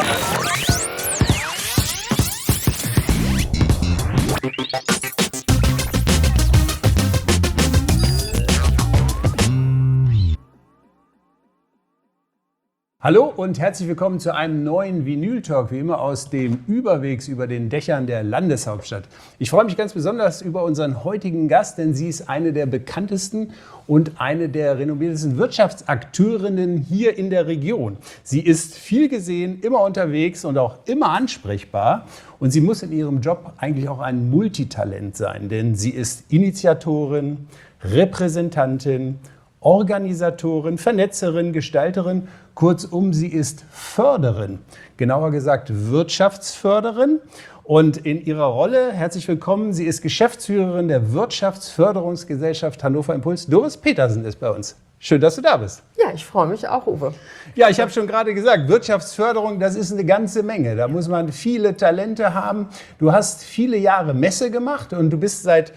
Hallo und herzlich willkommen zu einem neuen Vinyl-Talk, wie immer aus dem Überwegs über den Dächern der Landeshauptstadt. Ich freue mich ganz besonders über unseren heutigen Gast, denn sie ist eine der bekanntesten und eine der renommiertesten Wirtschaftsakteurinnen hier in der Region. Sie ist viel gesehen, immer unterwegs und auch immer ansprechbar. Und sie muss in ihrem Job eigentlich auch ein Multitalent sein, denn sie ist Initiatorin, Repräsentantin, Organisatorin, Vernetzerin, Gestalterin, kurzum, sie ist Förderin, genauer gesagt Wirtschaftsförderin. Und in ihrer Rolle, herzlich willkommen, sie ist Geschäftsführerin der Wirtschaftsförderungsgesellschaft Hannover Impuls. Doris Petersen ist bei uns. Schön, dass du da bist. Ja, ich freue mich auch, Uwe. Ja, ich habe schon gerade gesagt, Wirtschaftsförderung, das ist eine ganze Menge. Da muss man viele Talente haben. Du hast viele Jahre Messe gemacht und du bist seit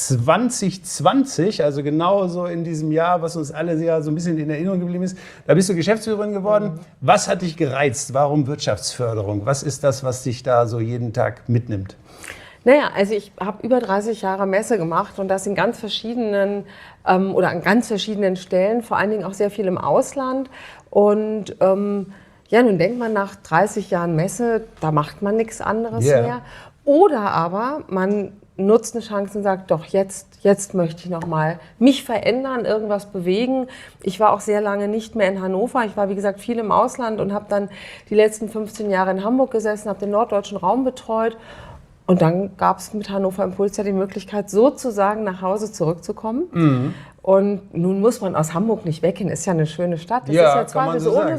2020, also genau so in diesem Jahr, was uns alle ja so ein bisschen in Erinnerung geblieben ist, da bist du Geschäftsführerin geworden. Was hat dich gereizt? Warum Wirtschaftsförderung? Was ist das, was dich da so jeden Tag mitnimmt? Naja, also ich habe über 30 Jahre Messe gemacht und das in ganz verschiedenen oder an ganz verschiedenen Stellen, vor allen Dingen auch sehr viel im Ausland. Und ja, nun denkt man nach 30 Jahren Messe, da macht man nichts anderes mehr. Oder aber man nutzt eine Chance und sagt, doch, jetzt möchte ich nochmal mich verändern, irgendwas bewegen. Ich war auch sehr lange nicht mehr in Hannover. Ich war, wie gesagt, viel im Ausland und habe dann die letzten 15 Jahre in Hamburg gesessen, habe den norddeutschen Raum betreut. Und dann gab es mit Hannover Impuls ja die Möglichkeit, sozusagen nach Hause zurückzukommen. Mhm. Und nun muss man aus Hamburg nicht weggehen, ist ja eine schöne Stadt. Das ist ja zweifelsohne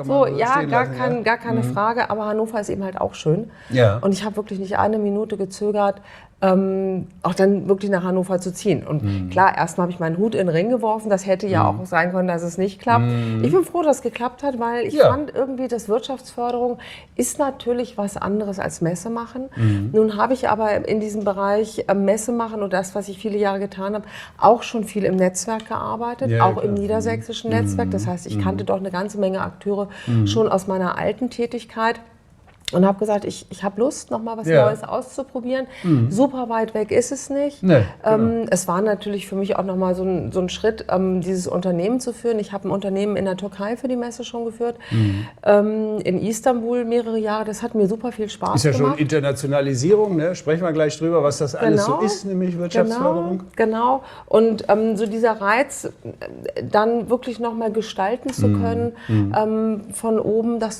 gar keine Frage, aber Hannover ist eben halt auch schön. Ja. Und ich habe wirklich nicht eine Minute gezögert, auch dann wirklich nach Hannover zu ziehen. Und klar, erstmal habe ich meinen Hut in den Ring geworfen. Das hätte ja auch sein können, dass es nicht klappt. Ich bin froh, dass es geklappt hat, weil ich fand irgendwie, dass Wirtschaftsförderung ist natürlich was anderes als Messe machen. Nun habe ich aber in diesem Bereich Messe machen und das, was ich viele Jahre getan habe, auch schon viel im Netzwerk gearbeitet, auch im niedersächsischen Netzwerk. Das heißt, ich kannte doch eine ganze Menge Akteure schon aus meiner alten Tätigkeit. Und habe gesagt, ich habe Lust, noch mal was Neues auszuprobieren. Super weit weg ist es nicht. Nee, genau. Es war natürlich für mich auch noch mal so ein Schritt, dieses Unternehmen zu führen. Ich habe ein Unternehmen in der Türkei für die Messe schon geführt, in Istanbul mehrere Jahre. Das hat mir super viel Spaß gemacht. Ist ja schon Internationalisierung, ne? Sprechen wir gleich drüber, was das alles so ist, nämlich Wirtschaftsförderung. Genau. Und so dieser Reiz, dann wirklich noch mal gestalten zu können, von oben, das.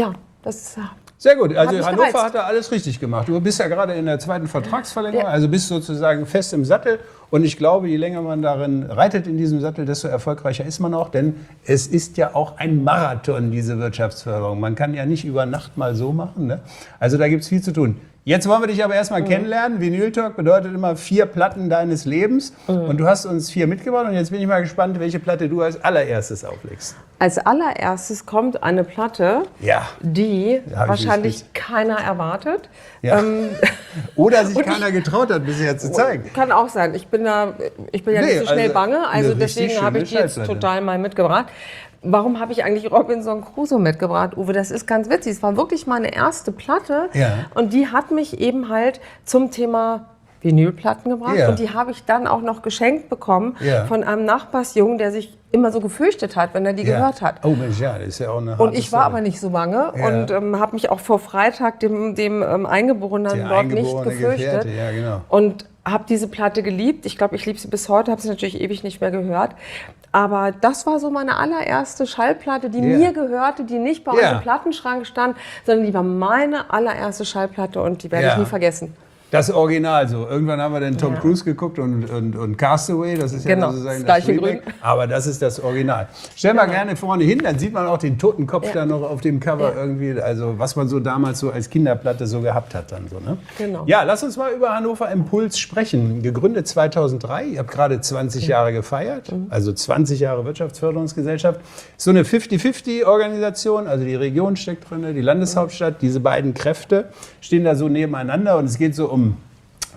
Sehr gut, also Hannover hat da alles richtig gemacht. Du bist ja gerade in der zweiten Vertragsverlängerung, also bist sozusagen fest im Sattel. Und ich glaube, je länger man darin reitet in diesem Sattel, desto erfolgreicher ist man auch. Denn es ist ja auch ein Marathon, diese Wirtschaftsförderung. Man kann ja nicht über Nacht mal so machen, ne? Also da gibt es viel zu tun. Jetzt wollen wir dich aber erstmal kennenlernen. Vinyl Talk bedeutet immer 4 Platten deines Lebens. Und du hast uns 4 mitgebracht. Und jetzt bin ich mal gespannt, welche Platte du als allererstes auflegst. Als allererstes kommt eine Platte, die wahrscheinlich keiner erwartet. Ja. Oder sich keiner getraut hat, bisher zu zeigen. Kann auch sein. Ich bin ja nicht so schnell bange. Also deswegen habe ich die jetzt total mal mitgebracht. Warum habe ich eigentlich Robinson Crusoe mitgebracht, Uwe? Das ist ganz witzig. Es war wirklich meine erste Platte und die hat mich eben halt zum Thema Vinylplatten gebracht und die habe ich dann auch noch geschenkt bekommen von einem Nachbarsjungen, der sich immer so gefürchtet hat, wenn er die gehört hat. Oh Mensch, das ist ja auch eine harte Und ich war aber nicht so bange und habe mich auch vor Freitag dem Eingeborenen dort nicht gefürchtet. Und habe diese Platte geliebt. Ich glaube, ich liebe sie bis heute, habe sie natürlich ewig nicht mehr gehört. Aber das war so meine allererste Schallplatte, die mir gehörte, die nicht bei uns im Plattenschrank stand, sondern die war meine allererste Schallplatte und die werde ich nie vergessen. Das Original so. Irgendwann haben wir dann Tom Cruise geguckt und Castaway, das ist ja sozusagen das Remake, aber das ist das Original. Stell mal gerne vorne hin, dann sieht man auch den toten Kopf da noch auf dem Cover irgendwie, also was man so damals so als Kinderplatte so gehabt hat dann so, ne? Genau. Ja, lass uns mal über Hannover Impuls sprechen. Gegründet 2003, ihr habt gerade 20 Jahre gefeiert, also 20 Jahre Wirtschaftsförderungsgesellschaft. So eine 50-50-Organisation, also die Region steckt drin, die Landeshauptstadt, diese beiden Kräfte stehen da so nebeneinander und es geht so um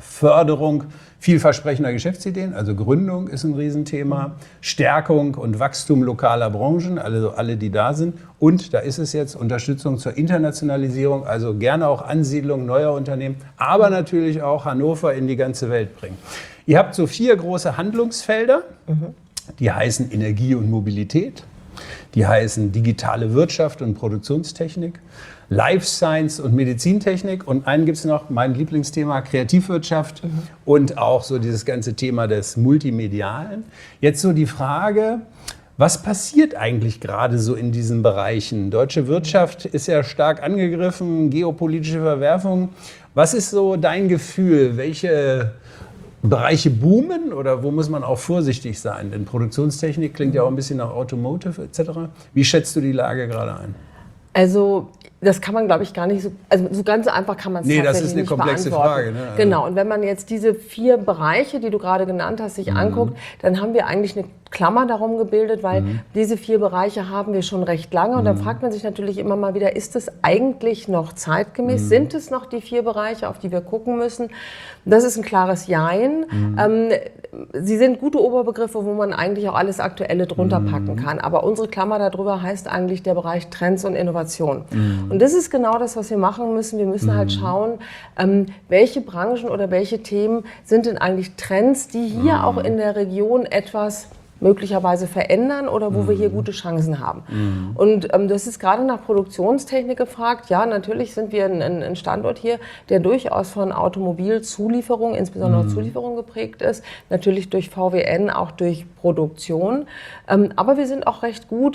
Förderung vielversprechender Geschäftsideen, also Gründung ist ein Riesenthema, Stärkung und Wachstum lokaler Branchen, also alle, die da sind. Und da ist es jetzt Unterstützung zur Internationalisierung, also gerne auch Ansiedlung neuer Unternehmen, aber natürlich auch Hannover in die ganze Welt bringen. Ihr habt so 4 große Handlungsfelder, die heißen Energie und Mobilität, die heißen digitale Wirtschaft und Produktionstechnik, Life Science und Medizintechnik und einen gibt es noch, mein Lieblingsthema, Kreativwirtschaft und auch so dieses ganze Thema des Multimedialen. Jetzt so die Frage, was passiert eigentlich gerade so in diesen Bereichen? Deutsche Wirtschaft ist ja stark angegriffen, geopolitische Verwerfungen. Was ist so dein Gefühl? Welche Bereiche boomen oder wo muss man auch vorsichtig sein? Denn Produktionstechnik klingt ja auch ein bisschen nach Automotive etc. Wie schätzt du die Lage gerade ein? Also das kann man, glaube ich, gar nicht so, also so ganz einfach kann man es tatsächlich nicht beantworten. Das ist eine komplexe Frage. Ne? Genau, und wenn man jetzt diese 4 Bereiche, die du gerade genannt hast, sich anguckt, dann haben wir eigentlich eine Klammer darum gebildet, weil diese 4 Bereiche haben wir schon recht lange und dann fragt man sich natürlich immer mal wieder, ist es eigentlich noch zeitgemäß? Sind es noch die 4 Bereiche, auf die wir gucken müssen? Das ist ein klares Jein. Sie sind gute Oberbegriffe, wo man eigentlich auch alles Aktuelle drunter packen kann. Aber unsere Klammer darüber heißt eigentlich der Bereich Trends und Innovation. Und das ist genau das, was wir machen müssen. Wir müssen halt schauen, welche Branchen oder welche Themen sind denn eigentlich Trends, die hier auch in der Region etwas möglicherweise verändern oder wo wir hier gute Chancen haben. Und das ist gerade nach Produktionstechnik gefragt. Ja, natürlich sind wir ein Standort hier, der durchaus von Automobilzulieferung, insbesondere Zulieferung geprägt ist. Natürlich durch VWN, auch durch Produktion. Aber wir sind auch recht gut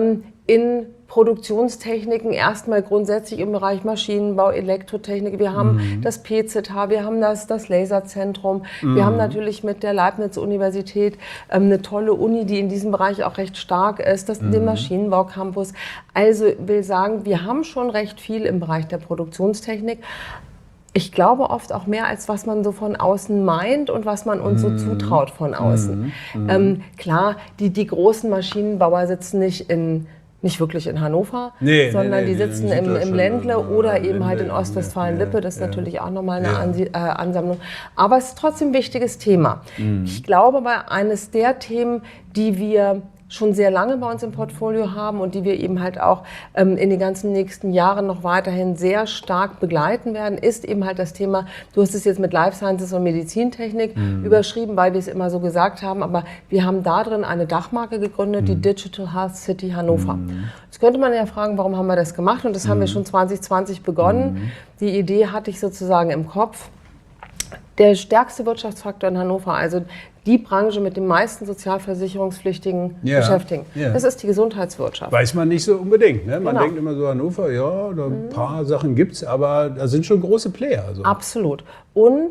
in Produktionstechniken, erstmal grundsätzlich im Bereich Maschinenbau, Elektrotechnik. Wir haben das PZH, wir haben das Laserzentrum. Wir haben natürlich mit der Leibniz-Universität eine tolle Uni, die in diesem Bereich auch recht stark ist, den Maschinenbau-Campus. Also will sagen, wir haben schon recht viel im Bereich der Produktionstechnik. Ich glaube oft auch mehr, als was man so von außen meint und was man uns so zutraut von außen. Klar, die großen Maschinenbauer sitzen nicht wirklich in Hannover, sondern die sitzen im Ländle oder eben halt in Ostwestfalen-Lippe. Das ist natürlich auch nochmal eine Ansammlung. Aber es ist trotzdem ein wichtiges Thema. Ich glaube, aber eines der Themen, die wir schon sehr lange bei uns im Portfolio haben und die wir eben halt auch in den ganzen nächsten Jahren noch weiterhin sehr stark begleiten werden, ist eben halt das Thema, du hast es jetzt mit Life Sciences und Medizintechnik überschrieben, weil wir es immer so gesagt haben, aber wir haben da drin eine Dachmarke gegründet, die Digital Health City Hannover. Jetzt könnte man ja fragen, warum haben wir das gemacht? Und das haben wir schon 2020 begonnen. Die Idee hatte ich sozusagen im Kopf. Der stärkste Wirtschaftsfaktor in Hannover, also die Branche mit den meisten sozialversicherungspflichtigen Beschäftigten, das ist die Gesundheitswirtschaft. Weiß man nicht so unbedingt. Ne? Man denkt immer so, Hannover, ja, da ein paar Sachen gibt es, aber da sind schon große Player. Also. Absolut. Und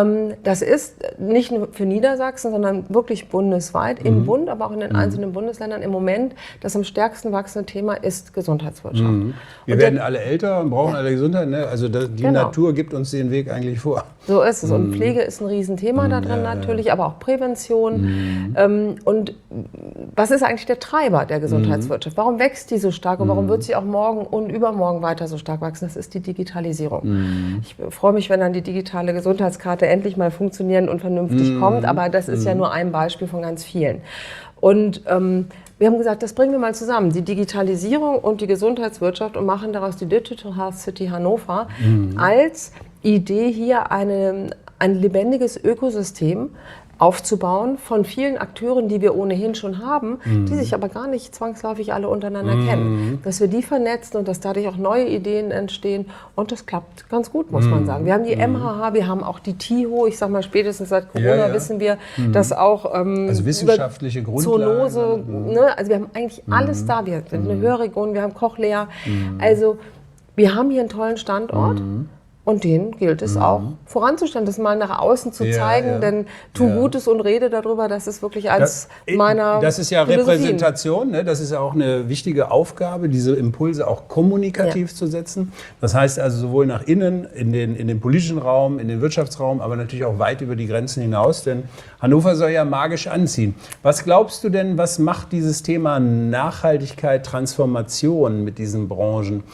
das ist nicht nur für Niedersachsen, sondern wirklich bundesweit, im Bund, aber auch in den einzelnen Bundesländern im Moment das am stärksten wachsende Thema ist Gesundheitswirtschaft. Wir werden alle älter und brauchen alle Gesundheit. Ne? Also die Natur gibt uns den Weg eigentlich vor. So ist es. Und Pflege ist ein Riesenthema da drin natürlich, aber auch Prävention. Und was ist eigentlich der Treiber der Gesundheitswirtschaft? Warum wächst die so stark und warum wird sie auch morgen und übermorgen weiter so stark wachsen? Das ist die Digitalisierung. Ich freue mich, wenn dann die digitale Gesundheitskarte endlich mal funktionieren und vernünftig kommt, aber das ist ja nur ein Beispiel von ganz vielen. Und wir haben gesagt, das bringen wir mal zusammen, die Digitalisierung und die Gesundheitswirtschaft und machen daraus die Digital Health City Hannover als Idee hier ein lebendiges Ökosystem aufzubauen von vielen Akteuren, die wir ohnehin schon haben, die sich aber gar nicht zwangsläufig alle untereinander kennen. Dass wir die vernetzen und dass dadurch auch neue Ideen entstehen und das klappt ganz gut, muss man sagen. Wir haben die MHH, wir haben auch die TIHO, ich sag mal spätestens seit Corona wissen wir, dass auch also wissenschaftliche Grundlagen. Zoonose, ne? Also wir haben eigentlich alles da, wir sind eine Hörregion, wir haben Cochlea, also wir haben hier einen tollen Standort. Und den gilt es auch voranzustellen, das mal nach außen zu zeigen, denn tu Gutes und rede darüber, das ist wirklich eins meiner Das ist ja Repräsentation, ne? Das ist ja auch eine wichtige Aufgabe, diese Impulse auch kommunikativ zu setzen. Das heißt also sowohl nach innen, in den politischen Raum, in den Wirtschaftsraum, aber natürlich auch weit über die Grenzen hinaus, denn Hannover soll ja magisch anziehen. Was glaubst du denn, was macht dieses Thema Nachhaltigkeit, Transformation mit diesen Branchen?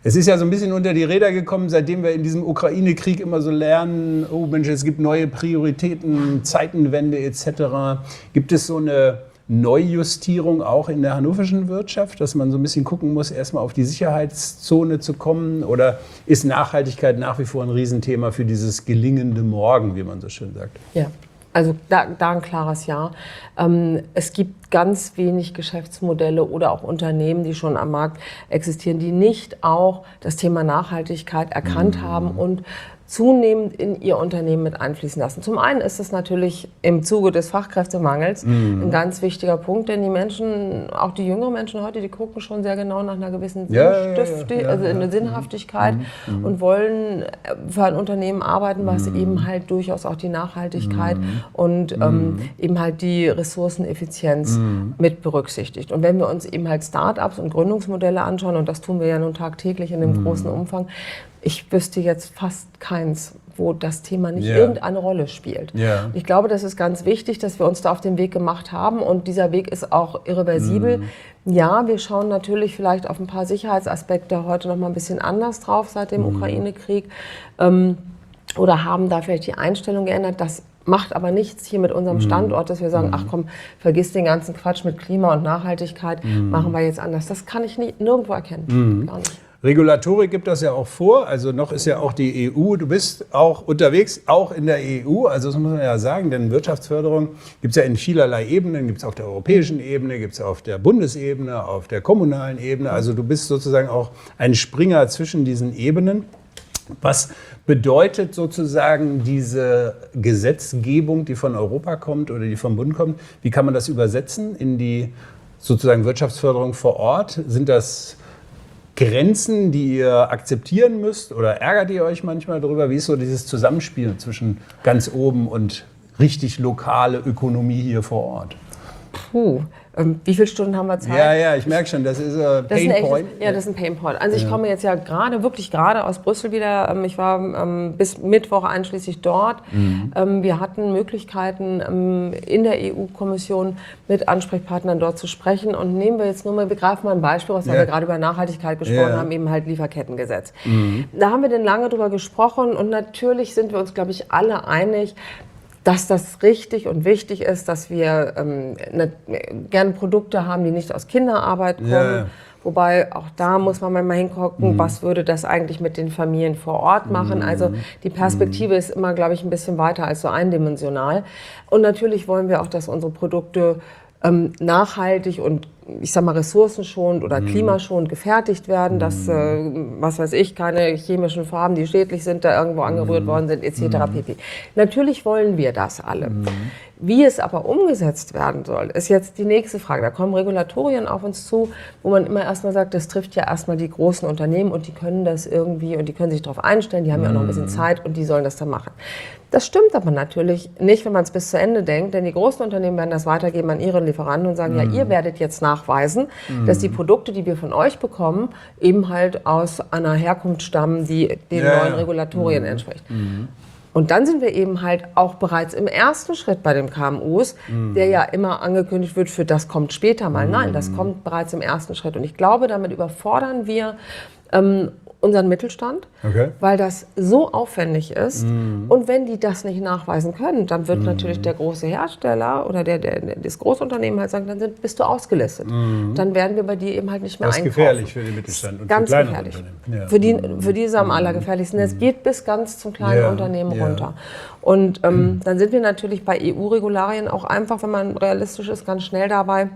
Es ist ja so ein bisschen unter die Räder gekommen, seitdem wir in diesem Ukraine-Krieg immer so lernen, oh Mensch, es gibt neue Prioritäten, Zeitenwende etc. Gibt es so eine Neujustierung auch in der hannoverschen Wirtschaft, dass man so ein bisschen gucken muss, erstmal auf die Sicherheitszone zu kommen? Oder ist Nachhaltigkeit nach wie vor ein Riesenthema für dieses gelingende Morgen, wie man so schön sagt? Ja. Also da ein klares Ja. Es gibt ganz wenig Geschäftsmodelle oder auch Unternehmen, die schon am Markt existieren, die nicht auch das Thema Nachhaltigkeit erkannt haben und zunehmend in ihr Unternehmen mit einfließen lassen. Zum einen ist es natürlich im Zuge des Fachkräftemangels ein ganz wichtiger Punkt, denn die Menschen, auch die jüngeren Menschen heute, die gucken schon sehr genau nach einer gewissen eine Sinnhaftigkeit und wollen für ein Unternehmen arbeiten, was eben halt durchaus auch die Nachhaltigkeit und eben halt die Ressourceneffizienz mit berücksichtigt. Und wenn wir uns eben halt Start-ups und Gründungsmodelle anschauen, und das tun wir ja nun tagtäglich in einem großen Umfang, ich wüsste jetzt fast keins, wo das Thema nicht irgendeine Rolle spielt. Ich glaube, das ist ganz wichtig, dass wir uns da auf den Weg gemacht haben und dieser Weg ist auch irreversibel. Ja, wir schauen natürlich vielleicht auf ein paar Sicherheitsaspekte heute noch mal ein bisschen anders drauf seit dem Ukraine-Krieg oder haben da vielleicht die Einstellung geändert. Das macht aber nichts hier mit unserem Standort, dass wir sagen, ach komm, vergiss den ganzen Quatsch mit Klima und Nachhaltigkeit, machen wir jetzt anders. Das kann ich nirgendwo erkennen, gar nicht. Regulatorik gibt das ja auch vor, also noch ist ja auch die EU, du bist auch unterwegs, auch in der EU, also das muss man ja sagen, denn Wirtschaftsförderung gibt es ja in vielerlei Ebenen, gibt es auf der europäischen Ebene, gibt es auf der Bundesebene, auf der kommunalen Ebene, also du bist sozusagen auch ein Springer zwischen diesen Ebenen. Was bedeutet sozusagen diese Gesetzgebung, die von Europa kommt oder die vom Bund kommt, wie kann man das übersetzen in die sozusagen Wirtschaftsförderung vor Ort? Sind das Grenzen, die ihr akzeptieren müsst oder ärgert ihr euch manchmal darüber? Wie ist so dieses Zusammenspiel zwischen ganz oben und richtig lokale Ökonomie hier vor Ort? Wie viele Stunden haben wir Zeit? Ja, ich merke schon, das ist ein Painpoint. Ja, das ist ein Painpoint. Also ich komme jetzt ja wirklich gerade aus Brüssel wieder. Ich war bis Mittwoch einschließlich dort. Wir hatten Möglichkeiten in der EU-Kommission mit Ansprechpartnern dort zu sprechen. Und nehmen wir jetzt nur mal, wir greifen mal ein Beispiel aus, weil wir gerade über Nachhaltigkeit gesprochen haben, eben halt Lieferkettengesetz. Da haben wir dann lange drüber gesprochen und natürlich sind wir uns, glaube ich, alle einig, dass das richtig und wichtig ist, dass wir gerne Produkte haben, die nicht aus Kinderarbeit kommen. Wobei auch da muss man mal hingucken, was würde das eigentlich mit den Familien vor Ort machen. Also die Perspektive ist immer, glaube ich, ein bisschen weiter als so eindimensional. Und natürlich wollen wir auch, dass unsere Produkte nachhaltig und ich sag mal ressourcenschonend oder klimaschonend gefertigt werden, dass, was weiß ich, keine chemischen Farben, die schädlich sind, da irgendwo angerührt worden sind, etc. pp. Natürlich wollen wir das alle. Wie es aber umgesetzt werden soll, ist jetzt die nächste Frage. Da kommen Regulatorien auf uns zu, wo man immer erstmal sagt, das trifft ja erstmal die großen Unternehmen und die können das irgendwie und die können sich darauf einstellen, die haben ja auch noch ein bisschen Zeit und die sollen das dann machen. Das stimmt aber natürlich nicht, wenn man es bis zu Ende denkt, denn die großen Unternehmen werden das weitergeben an ihre Lieferanten und sagen, ja, ihr werdet jetzt nachweisen, dass die Produkte, die wir von euch bekommen, eben halt aus einer Herkunft stammen, die den neuen Regulatorien entspricht. Und dann sind wir eben halt auch bereits im ersten Schritt bei den KMUs, der ja immer angekündigt wird, für das kommt später mal. Nein, das kommt bereits im ersten Schritt. Und ich glaube, damit überfordern wir unseren Mittelstand, weil das so aufwendig ist. Und wenn die das nicht nachweisen können, dann wird natürlich der große Hersteller oder das Großunternehmen halt sagen, dann bist du ausgelistet. Dann werden wir bei dir eben halt nicht mehr einkaufen. Das ist gefährlich für den Mittelstand und ganz für kleine gefährlich. Unternehmen. Ja. Für die ist es am allergefährlichsten. Es geht bis ganz zum kleinen Unternehmen runter. Und dann sind wir natürlich bei EU-Regularien auch einfach, wenn man realistisch ist, ganz schnell dabei.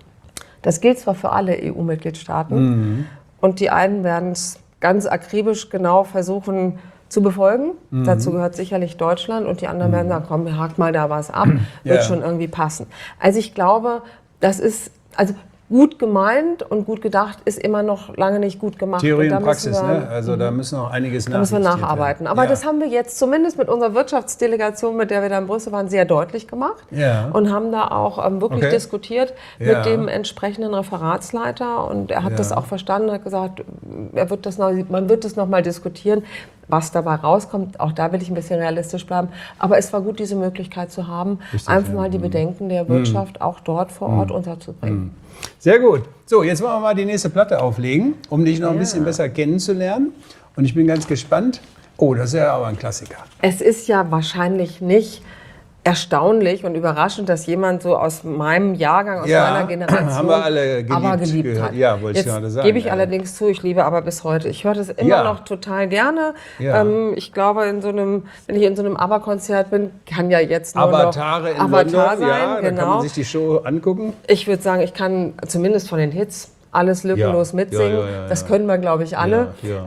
Das gilt zwar für alle EU-Mitgliedstaaten und die einen werden es ganz akribisch genau versuchen zu befolgen. Dazu gehört sicherlich Deutschland und die anderen werden sagen, komm, hakt mal da was ab, wird schon irgendwie passen. Also ich glaube, das ist, also gut gemeint und gut gedacht ist immer noch lange nicht gut gemacht. Theorie und Praxis, ne? Also da müssen noch einiges nacharbeiten. Aber das haben wir jetzt zumindest mit unserer Wirtschaftsdelegation, mit der wir da in Brüssel waren, sehr deutlich gemacht und haben da auch wirklich diskutiert mit dem entsprechenden Referatsleiter und er hat das auch verstanden, hat gesagt, man wird das noch mal diskutieren, was dabei rauskommt, auch da will ich ein bisschen realistisch bleiben. Aber es war gut, diese Möglichkeit zu haben, einfach mal die Bedenken der Wirtschaft auch dort vor Ort unterzubringen. Sehr gut. So, jetzt wollen wir mal die nächste Platte auflegen, um dich noch ein bisschen besser kennenzulernen. Und ich bin ganz gespannt. Oh, das ist ja aber ein Klassiker. Es ist ja wahrscheinlich nicht erstaunlich und überraschend, dass jemand so aus meinem Jahrgang, aus meiner Generation haben wir alle geliebt gehört. hat. Ja, wollte ich Jetzt gerade sagen. gebe ich allerdings zu, ich liebe aber bis heute. Ich höre das immer noch total gerne. Ja. Ich glaube, wenn ich in so einem ABBA-Konzert bin, kann ja jetzt nur Avatare noch in Avatar London, sein. ja, da kann man sich die Show angucken. Ich würde sagen, ich kann zumindest von den Hits alles lückenlos mitsingen. Das können wir, glaube ich, alle.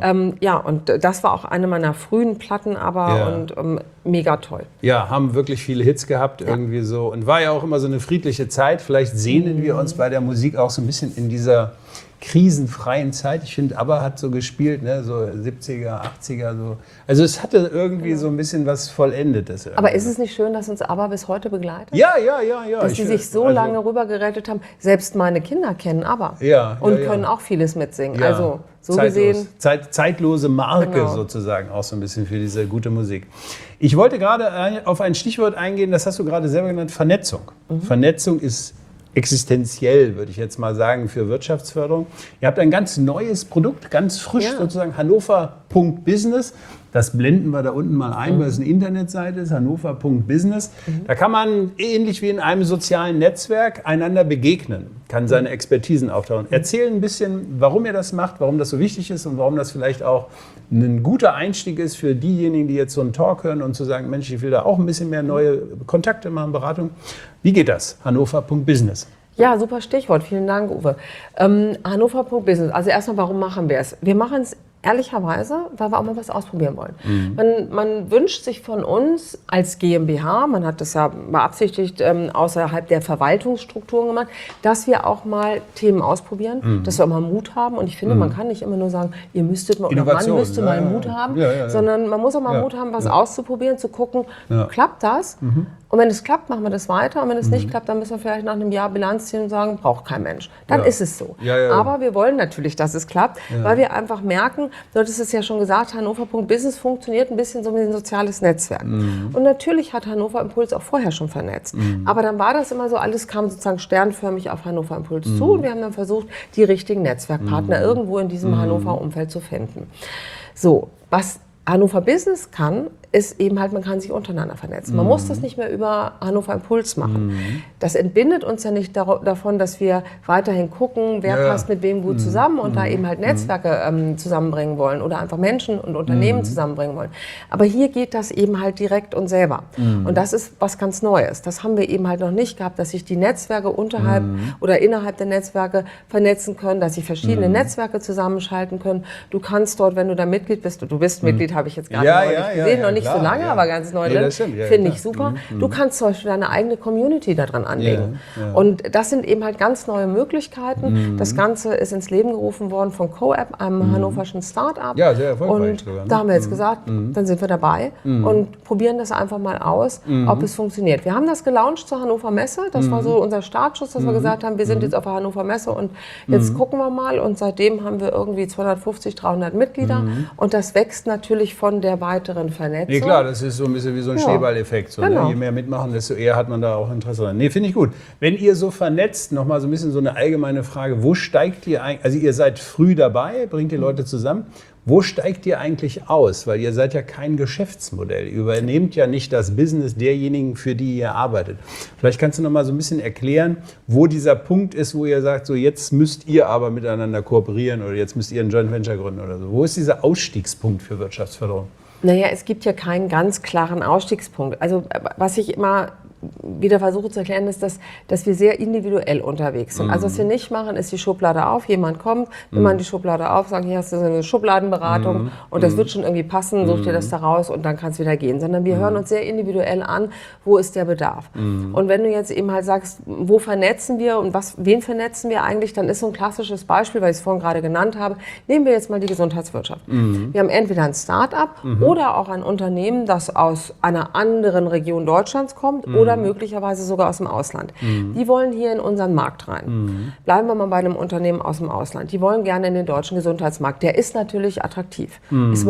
Und das war auch eine meiner frühen Platten, und mega toll. Ja, haben wirklich viele Hits gehabt irgendwie so. Und war ja auch immer so eine friedliche Zeit. Vielleicht sehnen wir uns bei der Musik auch so ein bisschen in dieser krisenfreien Zeit. Ich finde, ABBA hat so gespielt, ne, so 70er, 80er. So. Also es hatte irgendwie so ein bisschen was Vollendetes. Aber ist es nicht schön, dass uns ABBA bis heute begleitet? Ja. Dass sie sich so lange rübergerettet haben. Selbst meine Kinder kennen ABBA und können auch vieles mitsingen. Ja. Also so gesehen. Zeitlose Marke sozusagen auch so ein bisschen für diese gute Musik. Ich wollte gerade auf ein Stichwort eingehen, das hast du gerade selber genannt, Vernetzung. Vernetzung ist existenziell, würde ich jetzt mal sagen, für Wirtschaftsförderung. Ihr habt ein ganz neues Produkt, ganz frisch sozusagen, hannover.business. Das blenden wir da unten mal ein, weil es eine Internetseite ist, hannover.business. Da kann man ähnlich wie in einem sozialen Netzwerk einander begegnen, kann seine Expertisen auftauchen. Erzähl ein bisschen, warum ihr das macht, warum das so wichtig ist und warum das vielleicht auch ein guter Einstieg ist für diejenigen, die jetzt so einen Talk hören und zu sagen, Mensch, ich will da auch ein bisschen mehr neue Kontakte machen, Beratung. Wie geht das? hannover.business. Ja, super Stichwort. Vielen Dank, Uwe. Hannover.business. Also erstmal, warum machen wir es? Wir machen es ehrlicherweise, weil wir auch mal was ausprobieren wollen. Man wünscht sich von uns als GmbH, man hat das ja beabsichtigt außerhalb der Verwaltungsstrukturen gemacht, dass wir auch mal Themen ausprobieren, dass wir auch mal Mut haben. Und ich finde, man kann nicht immer nur sagen, ihr müsstet mal oder man müsste mal Mut haben, sondern man muss auch mal Mut haben, was auszuprobieren, zu gucken, klappt das? Und wenn es klappt, machen wir das weiter. Und wenn es nicht klappt, dann müssen wir vielleicht nach einem Jahr Bilanz ziehen und sagen, braucht kein Mensch. Dann ist es so. Aber wir wollen natürlich, dass es klappt, weil wir einfach merken, du hattest es ja schon gesagt, Hannover.business funktioniert ein bisschen so wie ein soziales Netzwerk. Und natürlich hat Hannover Impuls auch vorher schon vernetzt. Aber dann war das immer so, alles kam sozusagen sternförmig auf Hannover Impuls zu. Und wir haben dann versucht, die richtigen Netzwerkpartner irgendwo in diesem Hannover-Umfeld zu finden. So, was Hannover Business kann, ist eben halt, man kann sich untereinander vernetzen. Man muss das nicht mehr über Hannover Impuls machen. Das entbindet uns ja nicht davon, dass wir weiterhin gucken, wer passt mit wem gut zusammen und da eben halt Netzwerke zusammenbringen wollen oder einfach Menschen und Unternehmen zusammenbringen wollen. Aber hier geht das eben halt direkt und selber. Und das ist was ganz Neues. Das haben wir eben halt noch nicht gehabt, dass sich die Netzwerke unterhalb oder innerhalb der Netzwerke vernetzen können, dass sich verschiedene Netzwerke zusammenschalten können. Du kannst dort, wenn du da Mitglied bist, du bist Mitglied, habe ich jetzt gerade neulich gesehen, noch nicht so lange, aber ganz neu drin. Finde ich super. Du kannst zum Beispiel deine eigene Community da dran anlegen. Und das sind eben halt ganz neue Möglichkeiten. Das Ganze ist ins Leben gerufen worden von CoApp, einem hannoverschen Start-up. Ja, sehr erfolgreich Und sogar, ne? da haben wir jetzt gesagt, dann sind wir dabei und probieren das einfach mal aus, ob es funktioniert. Wir haben das gelauncht zur Hannover Messe. Das war so unser Startschuss, dass wir gesagt haben, wir sind jetzt auf der Hannover Messe und jetzt gucken wir mal. Und seitdem haben wir irgendwie 250, 300 Mitglieder. Und das wächst natürlich von der weiteren Vernetzung. Nee, klar, das ist so ein bisschen wie so ein Schneeballeffekt. So, ne? Je mehr mitmachen, desto eher hat man da auch Interesse dran. Nee, finde ich gut. Wenn ihr so vernetzt, nochmal so ein bisschen so eine allgemeine Frage, wo steigt ihr eigentlich, also ihr seid früh dabei, bringt die Leute zusammen, wo steigt ihr eigentlich aus? Weil ihr seid ja kein Geschäftsmodell. Ihr übernehmt ja nicht das Business derjenigen, für die ihr arbeitet. Vielleicht kannst du noch mal so ein bisschen erklären, wo dieser Punkt ist, wo ihr sagt, so jetzt müsst ihr aber miteinander kooperieren oder jetzt müsst ihr ein Joint Venture gründen oder so. Wo ist dieser Ausstiegspunkt für Wirtschaftsförderung? Naja, es gibt ja keinen ganz klaren Ausstiegspunkt. Also was ich immer wieder versuche zu erklären, ist, dass wir sehr individuell unterwegs sind. Also was wir nicht machen, ist die Schublade auf, jemand kommt, wir machen die Schublade auf, sagen, hier hast du so eine Schubladenberatung und das wird schon irgendwie passen, such dir das da raus und dann kannst du wieder gehen. Sondern wir hören uns sehr individuell an, wo ist der Bedarf. Und wenn du jetzt eben halt sagst, wo vernetzen wir und wen vernetzen wir eigentlich, dann ist so ein klassisches Beispiel, weil ich es vorhin gerade genannt habe, nehmen wir jetzt mal die Gesundheitswirtschaft. Wir haben entweder ein Start-up oder auch ein Unternehmen, das aus einer anderen Region Deutschlands kommt oder möglicherweise sogar aus dem Ausland. Die wollen hier in unseren Markt rein. Bleiben wir mal bei einem Unternehmen aus dem Ausland. Die wollen gerne in den deutschen Gesundheitsmarkt. Der ist natürlich attraktiv, ist aber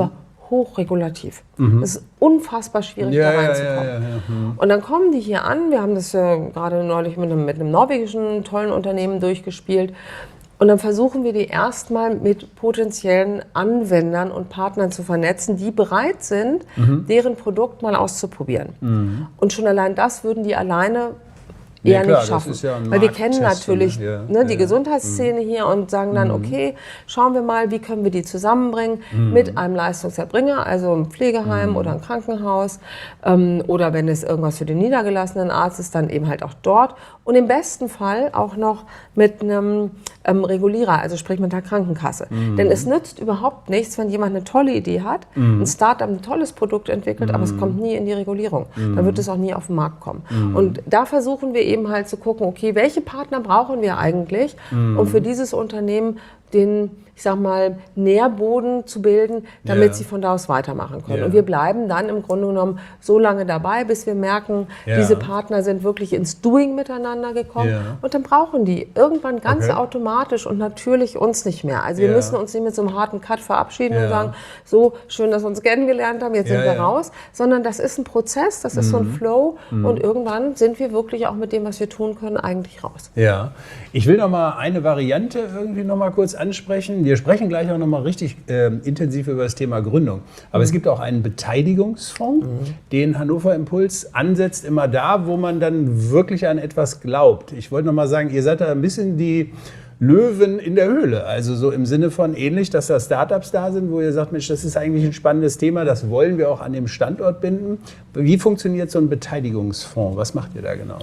hochregulativ. Es ist unfassbar schwierig, da reinzukommen. Und dann kommen die hier an, wir haben das gerade neulich mit einem norwegischen tollen Unternehmen durchgespielt. Und dann versuchen wir die erstmal mit potenziellen Anwendern und Partnern zu vernetzen, die bereit sind, deren Produkt mal auszuprobieren. Und schon allein das würden die alleine eher nicht schaffen. Ja, weil wir kennen natürlich die Gesundheitsszene hier und sagen dann, okay, schauen wir mal, wie können wir die zusammenbringen mit einem Leistungserbringer, also einem Pflegeheim oder ein Krankenhaus oder wenn es irgendwas für den niedergelassenen Arzt ist, dann eben halt auch dort und im besten Fall auch noch mit einem Regulierer, also sprich mit der Krankenkasse. Denn es nützt überhaupt nichts, wenn jemand eine tolle Idee hat, ein Startup ein tolles Produkt entwickelt, aber es kommt nie in die Regulierung. Dann wird es auch nie auf den Markt kommen. Und da versuchen wir eben halt zu gucken, okay, welche Partner brauchen wir eigentlich, um für dieses Unternehmen den, ich sag mal, Nährboden zu bilden, damit sie von da aus weitermachen können. Und wir bleiben dann im Grunde genommen so lange dabei, bis wir merken, diese Partner sind wirklich ins Doing miteinander gekommen und dann brauchen die irgendwann ganz automatisch und natürlich uns nicht mehr. Also wir müssen uns nicht mit so einem harten Cut verabschieden und sagen, so schön, dass wir uns kennengelernt haben, jetzt sind wir raus, sondern das ist ein Prozess, das ist so ein Flow und irgendwann sind wir wirklich auch mit dem, was wir tun können, eigentlich raus. Ja, ich will noch mal eine Variante irgendwie noch mal kurz ansprechen. Wir sprechen gleich auch noch mal richtig intensiv über das Thema Gründung. Aber es gibt auch einen Beteiligungsfonds, den Hannover Impuls ansetzt, immer da, wo man dann wirklich an etwas glaubt. Ich wollte noch mal sagen, ihr seid da ein bisschen die Löwen in der Höhle. Also so im Sinne von ähnlich, dass da Startups da sind, wo ihr sagt, Mensch, das ist eigentlich ein spannendes Thema, das wollen wir auch an dem Standort binden. Wie funktioniert so ein Beteiligungsfonds? Was macht ihr da genau?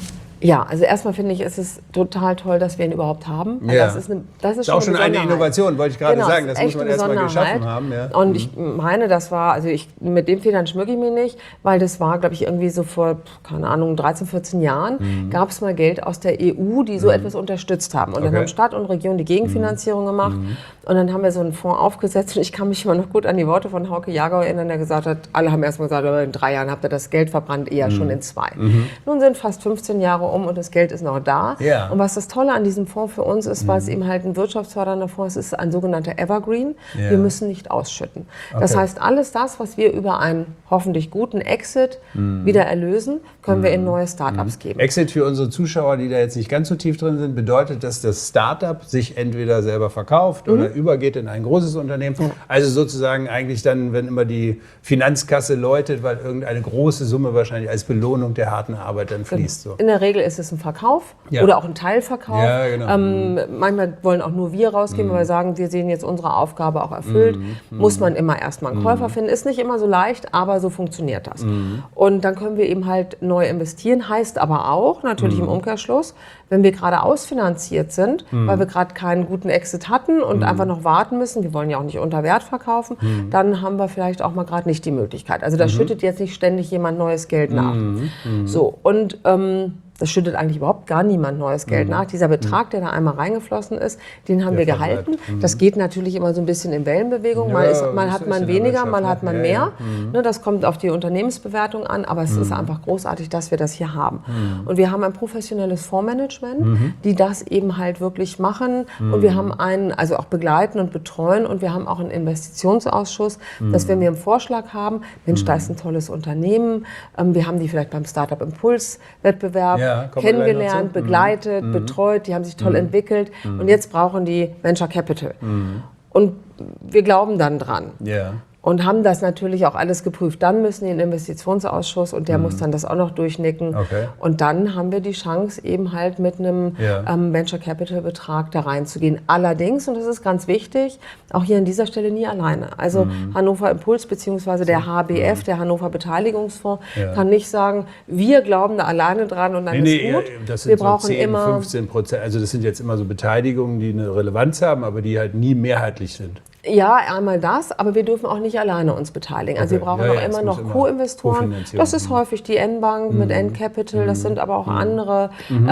Ja, also erstmal finde ich, ist es total toll, dass wir ihn überhaupt haben. Das ist auch schon eine Innovation, wollte ich gerade sagen. Das muss man erstmal geschaffen haben. Ja. Und ich meine, das war, also mit dem Federn schmücke ich mich nicht, weil das war, glaube ich, irgendwie so vor, keine Ahnung, 13, 14 Jahren, gab es mal Geld aus der EU, die so etwas unterstützt haben. Und dann haben Stadt und Region die Gegenfinanzierung gemacht. Und dann haben wir so einen Fonds aufgesetzt. Und ich kann mich immer noch gut an die Worte von Hauke Jagau erinnern, der gesagt hat, alle haben erstmal gesagt, in 3 Jahren habt ihr das Geld verbrannt, eher schon in 2. Nun sind fast 15 Jahre um und das Geld ist noch da. Ja. Und was das Tolle an diesem Fonds für uns ist, weil es eben halt ein wirtschaftsfördernder Fonds ist, ist ein sogenannter Evergreen. Ja. Wir müssen nicht ausschütten. Okay. Das heißt, alles das, was wir über einen hoffentlich guten Exit wieder erlösen, können wir in neue Startups geben. Exit für unsere Zuschauer, die da jetzt nicht ganz so tief drin sind, bedeutet, dass das Startup sich entweder selber verkauft oder übergeht in ein großes Unternehmen. Also sozusagen eigentlich dann, wenn immer die Finanzkasse läutet, weil irgendeine große Summe wahrscheinlich als Belohnung der harten Arbeit dann fließt. So. In der Regel ist es ein Verkauf oder auch ein Teilverkauf. Ja, genau. Manchmal wollen auch nur wir rausgehen, weil wir sagen, wir sehen jetzt unsere Aufgabe auch erfüllt. Muss man immer erstmal einen Käufer finden. Ist nicht immer so leicht, aber so funktioniert das. Und dann können wir eben halt neu investieren. Heißt aber auch, natürlich im Umkehrschluss, wenn wir gerade ausfinanziert sind, weil wir gerade keinen guten Exit hatten und einfach noch warten müssen, wir wollen ja auch nicht unter Wert verkaufen, dann haben wir vielleicht auch mal gerade nicht die Möglichkeit. Also da schüttet jetzt nicht ständig jemand neues Geld nach. So, und das schüttet eigentlich überhaupt gar niemand neues Geld nach. Dieser Betrag, der da einmal reingeflossen ist, den haben wir gehalten. Das geht natürlich immer so ein bisschen in Wellenbewegung. Mal hat man weniger, mal hat man mehr. Ne, das kommt auf die Unternehmensbewertung an, aber es ist einfach großartig, dass wir das hier haben. Und wir haben ein professionelles Fondsmanagement, die das eben halt wirklich machen. Und wir haben einen, also auch begleiten und betreuen. Und wir haben auch einen Investitionsausschuss, dass wenn wir einen Vorschlag haben, Mensch, da ist ein tolles Unternehmen. Wir haben die vielleicht beim Startup Impuls Wettbewerb kennengelernt, begleitet, betreut, die haben sich toll entwickelt und jetzt brauchen die Venture Capital. Und wir glauben dann dran. Und haben das natürlich auch alles geprüft. Dann müssen die in den Investitionsausschuss und der muss dann das auch noch durchnicken. Okay. Und dann haben wir die Chance, eben halt mit einem Venture Capital Betrag da reinzugehen. Allerdings, und das ist ganz wichtig, auch hier an dieser Stelle nie alleine. Also Hannover Impuls bzw. der HBF, der Hannover Beteiligungsfonds, kann nicht sagen, wir glauben da alleine dran und dann ist gut. Das sind wir brauchen so 10-15%. Also das sind jetzt immer so Beteiligungen, die eine Relevanz haben, aber die halt nie mehrheitlich sind. Ja, einmal das, aber wir dürfen auch nicht alleine uns beteiligen. Also wir brauchen auch immer noch Co-Investoren. Das ist häufig die N-Bank mit N-Capital, das sind aber auch andere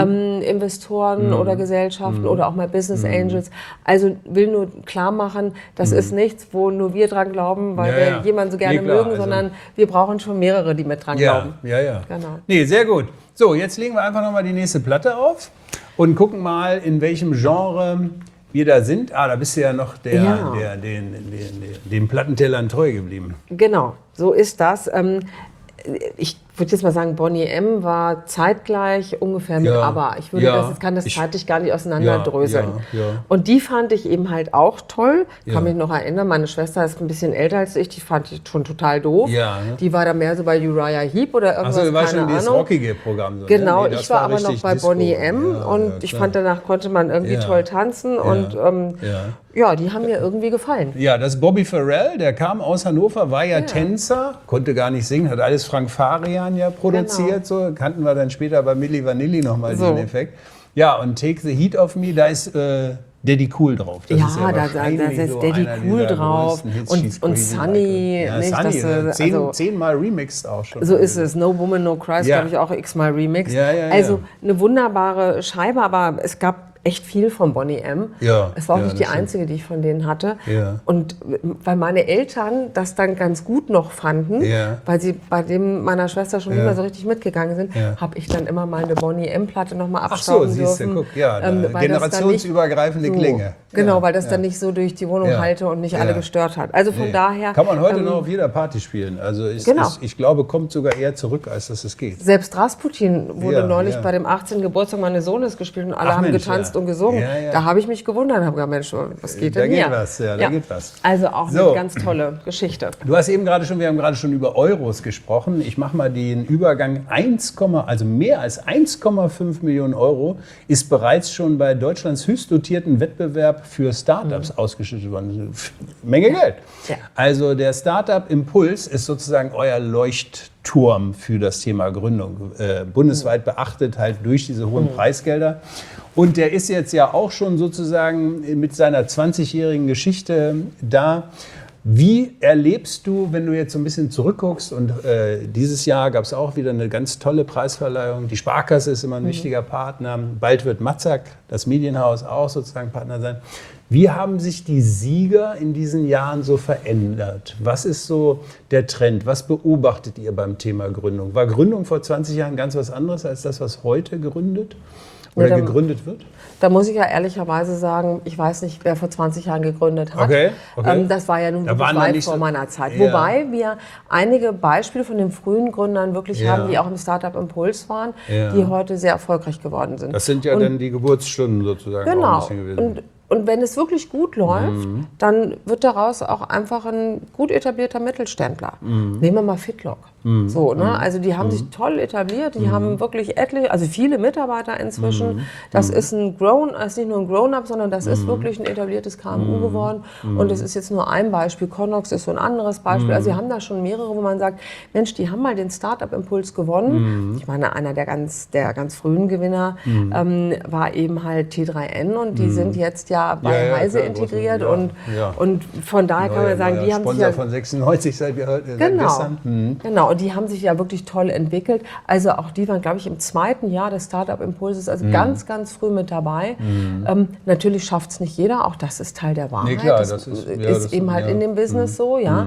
Investoren oder Gesellschaften oder auch mal Business Angels. Also will nur klar machen, das ist nichts, wo nur wir dran glauben, weil wir jemanden so gerne mögen, sondern wir brauchen schon mehrere, die mit dran glauben. Ja. Genau. Nee, sehr gut. So, jetzt legen wir einfach nochmal die nächste Platte auf und gucken mal, in welchem Genre wir da sind. Da bist du ja noch Ja. den Plattentellern treu geblieben. Genau, so ist das. Ich würde jetzt mal sagen, Boney M. war zeitgleich ungefähr mit Ja, ABBA. Ich würde ja, kann das ich- zeitlich gar nicht auseinanderdröseln. Ja. Und die fand ich eben halt auch toll. Ja. Kann mich noch erinnern, meine Schwester ist ein bisschen älter als ich, die fand ich schon total doof. Ja, ne? Die war da mehr so bei Uriah Heep oder irgendwas, Achso, du warst keine schon dieses Ahnung. rockige Programm. So, Genau, ne? Nee, das ich war aber richtig noch bei Disco. Boney M. Ja, und ja, ich klar. fand, danach konnte man irgendwie Ja. toll tanzen und Ja. die haben mir irgendwie gefallen. Ja, das ist Bobby Farrell, der kam aus Hannover, war ja Tänzer, konnte gar nicht singen, hat alles Frank Farian ja produziert, so kannten wir dann später bei Milli Vanilli nochmal So. diesen Effekt. Ja, und Take the Heat Off Me, da ist Daddy Cool drauf. Das ist Ja, da wahrscheinlich ist so Daddy einer Cool dieser drauf größten Hits. und She's crazy Sunny, like a- nicht, Sunny, dass du- also- zehnmal remixed auch schon. So ist es. No Woman, No Cry, Ja. glaube ich, auch x-mal remixed. Ja, ja, ja. Also eine wunderbare Scheibe, aber es gab echt viel von Boney M. Ja, Es war auch ja, nicht die das stimmt. einzige, die ich von denen hatte. Ja. Und weil meine Eltern das dann ganz gut noch fanden, Ja. weil sie bei dem meiner Schwester schon nicht Ja. mehr so richtig mitgegangen sind, Ja. habe ich dann immer mal eine Boney M-Platte nochmal Ach abstauben so, siehst du, dürfen. guck, ja, weil das dann generationsübergreifende nicht Klänge. Genau, Ja, weil das ja. dann nicht so durch die Wohnung Ja. halte und nicht Ja. alle gestört hat. Also von Nee. daher... Kann man heute noch auf jeder Party spielen. Also Genau. ich glaube, kommt sogar eher zurück, als dass es geht. Selbst Rasputin wurde Ja, neulich ja. bei dem 18. Geburtstag meines Sohnes gespielt und alle Ach haben Mensch, getanzt ja. und gesungen. Ja, ja. Da habe ich mich gewundert und habe gesagt, Mensch, was geht Da denn geht hier? was, ja, da geht was. Also auch So. eine ganz tolle Geschichte. Du hast eben gerade schon, wir haben gerade schon über Euros gesprochen. Ich mache mal den Übergang. Also mehr als 1,5 Millionen Euro ist bereits schon bei Deutschlands höchst dotierten Wettbewerb für Startups ausgeschüttet worden. Menge Geld. Ja. Also der Startup Impuls ist sozusagen euer Leuchtturm für das Thema Gründung. Bundesweit beachtet halt durch diese hohen Preisgelder. Und der ist jetzt ja auch schon sozusagen mit seiner 20-jährigen Geschichte da. Wie erlebst du, wenn du jetzt so ein bisschen zurückguckst und dieses Jahr gab es auch wieder eine ganz tolle Preisverleihung. Die Sparkasse ist immer ein wichtiger Partner. Bald wird Matzak, das Medienhaus, auch sozusagen Partner sein. Wie haben sich die Sieger in diesen Jahren so verändert? Was ist so der Trend? Was beobachtet ihr beim Thema Gründung? War Gründung vor 20 Jahren ganz was anderes als das, was heute gegründet oder Ja, gegründet wird? Da muss ich ja ehrlicherweise sagen, ich weiß nicht, wer vor 20 Jahren gegründet hat. Okay. Das war ja nun Da wirklich waren da weit nicht vor so- meiner Zeit. Ja. Wobei wir einige Beispiele von den frühen Gründern wirklich Ja. haben, die auch im Startup Impuls waren, Ja. die heute sehr erfolgreich geworden sind. Das sind ja dann die Geburtsstunden sozusagen auch ein Genau. bisschen gewesen. Und wenn es wirklich gut läuft, Mhm. dann wird daraus auch einfach ein gut etablierter Mittelständler. Mhm. Nehmen wir mal Fitlock. So, ne? Also die haben sich toll etabliert, die haben wirklich etliche, also viele Mitarbeiter inzwischen. Das ist nicht nur ein Grown-up, sondern das ist wirklich ein etabliertes KMU geworden. Und das ist jetzt nur ein Beispiel. Connox ist so ein anderes Beispiel. Also wir haben da schon mehrere, wo man sagt, Mensch, die haben mal den Startup-Impuls gewonnen. Ich meine, einer der ganz frühen Gewinner war eben halt T3N und die sind jetzt ja bei Ja, Heise klar, integriert großen, ja. und von daher kann man sagen, die haben sich Sponsor ja von 96 seit Genau. gestern. Genau, und die haben sich ja wirklich toll entwickelt. Also auch die waren, glaube ich, im 2. Jahr des Startup-Impulses, also ganz früh mit dabei. Natürlich schafft es nicht jeder, auch das ist Teil der Wahrheit. Nee, klar, das das ist- ja, ist das- eben halt ja. in dem Business so, ja.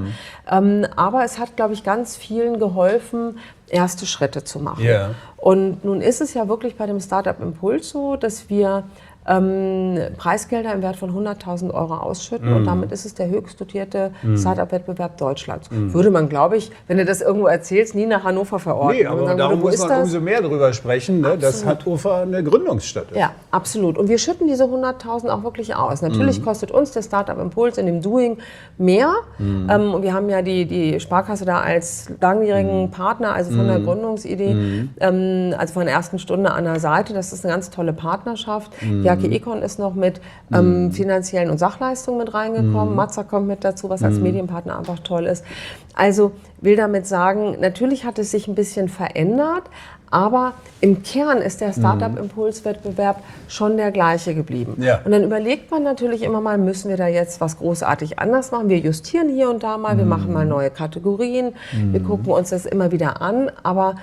Aber es hat, glaube ich, ganz vielen geholfen, erste Schritte zu machen. Ja. Und nun ist es ja wirklich bei dem Startup-Impuls so, dass wir Preisgelder im Wert von 100.000 Euro ausschütten und damit ist es der höchst dotierte Startup-Wettbewerb Deutschlands. Würde man, glaube ich, wenn du das irgendwo erzählst, nie nach Hannover verorten. Nee, Und aber sagen darum würde, wo muss ist man das? umso mehr drüber sprechen, ne, dass Hannover eine Gründungsstadt ist. Ja, absolut. Und wir schütten diese 100.000 auch wirklich aus. Natürlich kostet uns der Startup-Impuls in dem Doing mehr. Und wir haben ja die Sparkasse da als langjährigen Partner, also von der Gründungsidee, also von der ersten Stunde an der Seite. Das ist eine ganz tolle Partnerschaft. Werke Econ ist noch mit finanziellen und Sachleistungen mit reingekommen. Matzak kommt mit dazu, was als Medienpartner einfach toll ist. Also will damit sagen, natürlich hat es sich ein bisschen verändert, aber im Kern ist der Startup-Impuls-Wettbewerb schon der gleiche geblieben. Ja. Und dann überlegt man natürlich immer mal, müssen wir da jetzt was großartig anders machen? Wir justieren hier und da mal, wir machen mal neue Kategorien, wir gucken uns das immer wieder an, aber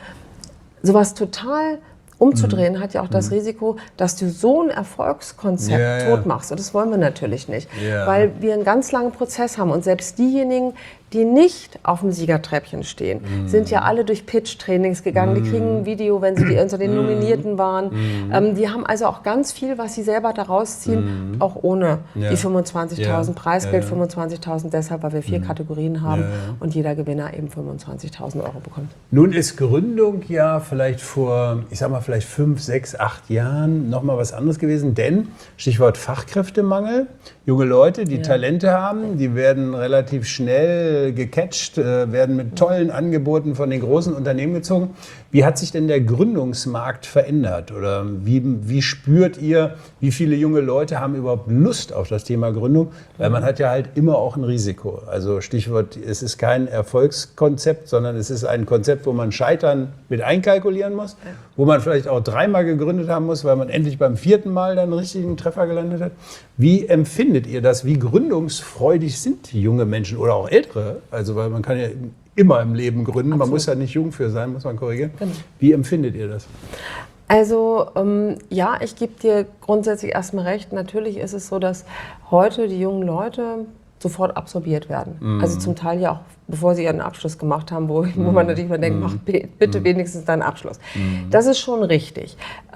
sowas total umzudrehen hat ja auch das Risiko, dass du so ein Erfolgskonzept Ja, ja. tot machst. Und das wollen wir natürlich nicht, Ja. weil wir einen ganz langen Prozess haben. Und selbst diejenigen, die nicht auf dem Siegertreppchen stehen, sind ja alle durch Pitch-Trainings gegangen. Die kriegen ein Video, wenn sie unter den Nominierten waren. Die haben also auch ganz viel, was sie selber daraus ziehen, auch ohne die 25.000 Preisgeld. 25.000 deshalb, weil wir 4 Kategorien haben und jeder Gewinner eben 25.000 € bekommt. Nun ist Gründung ja vielleicht vor, ich sag mal, vielleicht 5, 6, 8 Jahren nochmal was anderes gewesen, denn Stichwort Fachkräftemangel, junge Leute, die Talente haben, die werden relativ schnell gecatcht, werden mit tollen Angeboten von den großen Unternehmen gezogen. Wie hat sich denn der Gründungsmarkt verändert? Oder wie spürt ihr, wie viele junge Leute haben überhaupt Lust auf das Thema Gründung? Weil man hat ja halt immer auch ein Risiko. Also Stichwort, es ist kein Erfolgskonzept, sondern es ist ein Konzept, wo man Scheitern mit einkalkulieren muss, wo man vielleicht auch 3-mal gegründet haben muss, weil man endlich beim 4. Mal dann einen richtigen Treffer gelandet hat. Wie empfindet ihr das? Wie gründungsfreudig sind die junge Menschen oder auch ältere? Also weil man kann ja immer im Leben gründen, man muss ja nicht jung für sein, muss man korrigieren. Genau. Wie empfindet ihr das? Also ja, ich gebe dir grundsätzlich erstmal recht. Natürlich ist es so, dass heute die jungen Leute sofort absorbiert werden. Also zum Teil ja auch, bevor sie ihren Abschluss gemacht haben, wo man natürlich mal denkt, mach bitte wenigstens deinen Abschluss. Das ist schon richtig.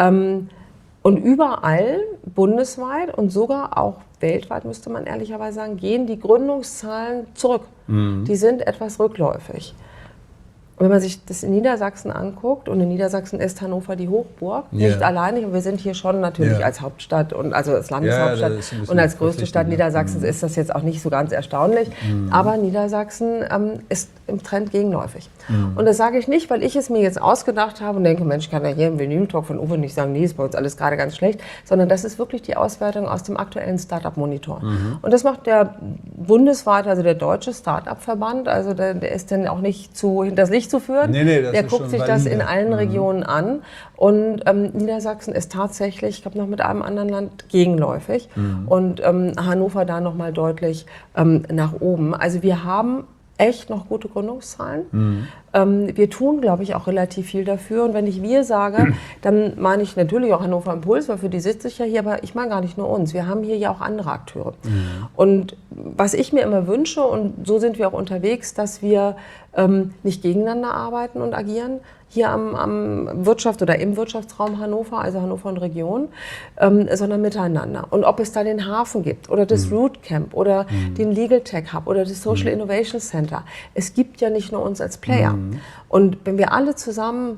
Und überall, bundesweit und sogar auch weltweit, müsste man ehrlicherweise sagen, gehen die Gründungszahlen zurück. Die sind etwas rückläufig. Und wenn man sich das in Niedersachsen anguckt, und in Niedersachsen ist Hannover die Hochburg, nicht alleinig, und wir sind hier schon natürlich als Hauptstadt und also als Landeshauptstadt und als größte Stadt Niedersachsens ist das jetzt auch nicht so ganz erstaunlich. Aber Niedersachsen ist im Trend gegenläufig. Und das sage ich nicht, weil ich es mir jetzt ausgedacht habe und denke, Mensch, ich kann ja hier im Vinyl-Talk von Uwe nicht sagen, nee, ist bei uns alles gerade ganz schlecht, sondern das ist wirklich die Auswertung aus dem aktuellen Startup-Monitor. Und das macht der bundesweite, also der deutsche Startup-Verband, also der ist dann auch nicht hinters Licht zu führen. Der guckt sich das in allen Regionen an. Und Niedersachsen ist tatsächlich, ich glaube, noch mit einem anderen Land gegenläufig. Und Hannover da noch mal deutlich nach oben. Also wir haben echt noch gute Gründungszahlen. Wir tun, glaube ich, auch relativ viel dafür. Und wenn ich wir sage, dann meine ich natürlich auch Hannover Impuls, weil für die sitze ich ja hier, aber ich meine gar nicht nur uns. Wir haben hier ja auch andere Akteure. Und was ich mir immer wünsche, und so sind wir auch unterwegs, dass wir nicht gegeneinander arbeiten und agieren, hier am Wirtschaft oder im Wirtschaftsraum Hannover, also Hannover und Region, sondern miteinander. Und ob es da den Hafen gibt oder das Root Camp oder den Legal Tech Hub oder das Social Innovation Center, es gibt ja nicht nur uns als Player. Und wenn wir alle zusammen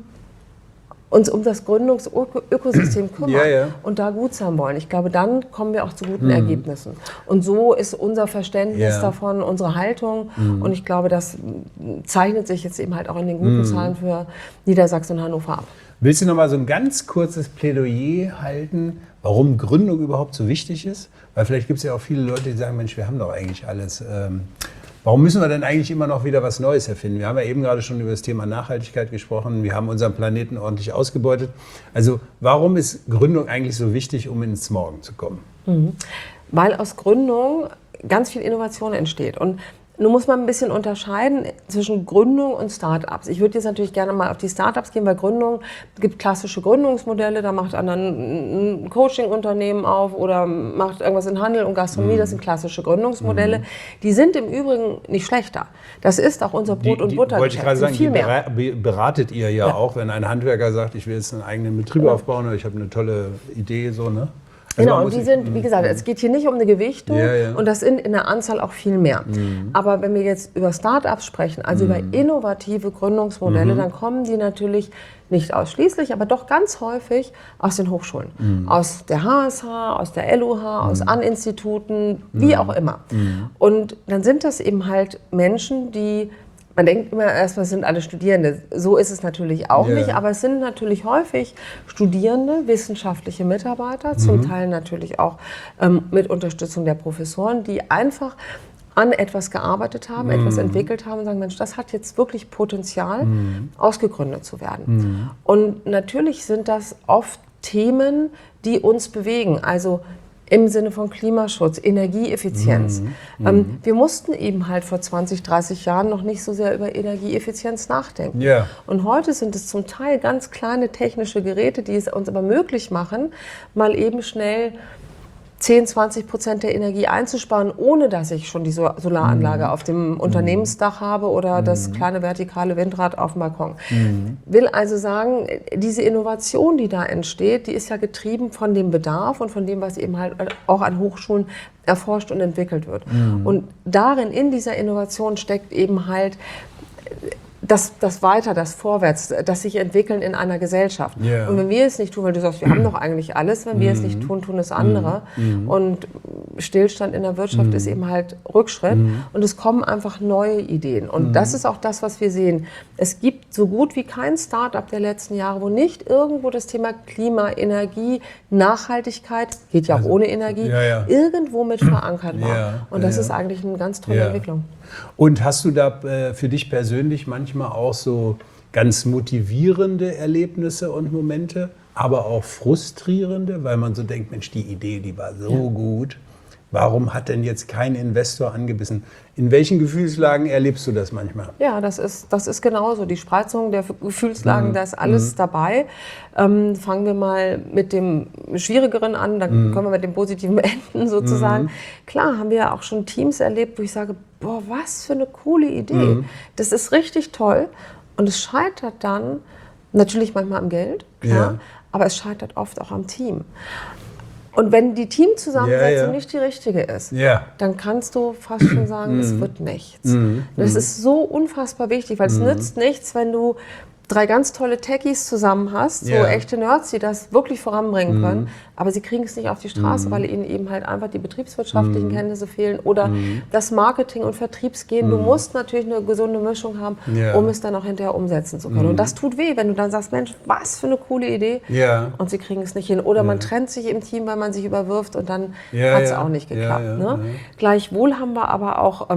uns um das Gründungsökosystem kümmern und da gut sein wollen, ich glaube, dann kommen wir auch zu guten Ergebnissen. Und so ist unser Verständnis davon, unsere Haltung. Und ich glaube, das zeichnet sich jetzt eben halt auch in den guten Zahlen für Niedersachsen und Hannover ab. Willst du noch mal so ein ganz kurzes Plädoyer halten, warum Gründung überhaupt so wichtig ist? Weil vielleicht gibt es ja auch viele Leute, die sagen, Mensch, wir haben doch eigentlich alles. Warum müssen wir denn eigentlich immer noch wieder was Neues erfinden? Wir haben ja eben gerade schon über das Thema Nachhaltigkeit gesprochen. Wir haben unseren Planeten ordentlich ausgebeutet. Also warum ist Gründung eigentlich so wichtig, um ins Morgen zu kommen? Weil aus Gründung ganz viel Innovation entsteht. Und nun muss man ein bisschen unterscheiden zwischen Gründung und Start-ups. Ich würde jetzt natürlich gerne mal auf die Start-ups gehen, weil Gründung, es gibt klassische Gründungsmodelle, da macht einer ein Coaching-Unternehmen auf oder macht irgendwas in Handel und Gastronomie, das sind klassische Gründungsmodelle. Die sind im Übrigen nicht schlechter. Das ist auch unser Brot- und Buttergeschäft. Wollte ich gerade sagen, die beratet ihr ja auch, wenn ein Handwerker sagt, ich will jetzt einen eigenen Betrieb aufbauen oder ich habe eine tolle Idee, so, ne? Also genau, und die sind, wie gesagt, es geht hier nicht um eine Gewichtung und das sind in der Anzahl auch viel mehr. Aber wenn wir jetzt über Start-ups sprechen, also über innovative Gründungsmodelle, dann kommen die natürlich nicht ausschließlich, aber doch ganz häufig aus den Hochschulen. Aus der HSH, aus der LUH, aus An-Instituten, wie auch immer. Und dann sind das eben halt Menschen, die man denkt immer erstmal, es sind alle Studierende. So ist es natürlich auch nicht, aber es sind natürlich häufig Studierende, wissenschaftliche Mitarbeiter, zum Teil natürlich auch mit Unterstützung der Professoren, die einfach an etwas gearbeitet haben, etwas entwickelt haben und sagen, Mensch, das hat jetzt wirklich Potenzial, ausgegründet zu werden. Und natürlich sind das oft Themen, die uns bewegen. Also im Sinne von Klimaschutz, Energieeffizienz. Wir mussten eben halt vor 20, 30 Jahren noch nicht so sehr über Energieeffizienz nachdenken. Und heute sind es zum Teil ganz kleine technische Geräte, die es uns aber möglich machen, mal eben schnell 10-20% der Energie einzusparen, ohne dass ich schon die Solaranlage auf dem Unternehmensdach habe oder das kleine vertikale Windrad auf dem Balkon. Will also sagen, diese Innovation, die da entsteht, die ist ja getrieben von dem Bedarf und von dem, was eben halt auch an Hochschulen erforscht und entwickelt wird. Und darin, in dieser Innovation steckt eben halt das Weiter, das Vorwärts, das sich entwickeln in einer Gesellschaft. Yeah. Und wenn wir es nicht tun, weil du sagst, wir haben doch eigentlich alles, wenn wir es nicht tun, tun es andere. Und Stillstand in der Wirtschaft ist eben halt Rückschritt. Und es kommen einfach neue Ideen. Und das ist auch das, was wir sehen. Es gibt so gut wie kein Start-up der letzten Jahre, wo nicht irgendwo das Thema Klima, Energie, Nachhaltigkeit, geht ja auch ohne Energie, irgendwo mit verankert war. Und das ist eigentlich eine ganz tolle Entwicklung. Und hast du da für dich persönlich manchmal auch so ganz motivierende Erlebnisse und Momente, aber auch frustrierende, weil man so denkt, Mensch, die Idee, die war so gut. Warum hat denn jetzt kein Investor angebissen? In welchen Gefühlslagen erlebst du das manchmal? Ja, das ist genauso. Die Spreizung der Gefühlslagen, da ist alles dabei. Fangen wir mal mit dem Schwierigeren an, dann können wir mit dem Positiven enden sozusagen. Klar, haben wir ja auch schon Teams erlebt, wo ich sage, boah, was für eine coole Idee. Das ist richtig toll. Und es scheitert dann natürlich manchmal am Geld, klar, aber es scheitert oft auch am Team. Und wenn die Teamzusammensetzung nicht die richtige ist, dann kannst du fast schon sagen, es wird nichts. Das ist so unfassbar wichtig, weil es nützt nichts, wenn du 3 ganz tolle Techies zusammen hast, so echte Nerds, die das wirklich voranbringen können, aber sie kriegen es nicht auf die Straße, weil ihnen eben halt einfach die betriebswirtschaftlichen Kenntnisse fehlen oder das Marketing- und Vertriebsgehen. Du musst natürlich eine gesunde Mischung haben, um es dann auch hinterher umsetzen zu können. Und das tut weh, wenn du dann sagst, Mensch, was für eine coole Idee, und sie kriegen es nicht hin. Oder man trennt sich im Team, weil man sich überwirft und dann hat es auch nicht geklappt. Ne? Gleichwohl haben wir aber auch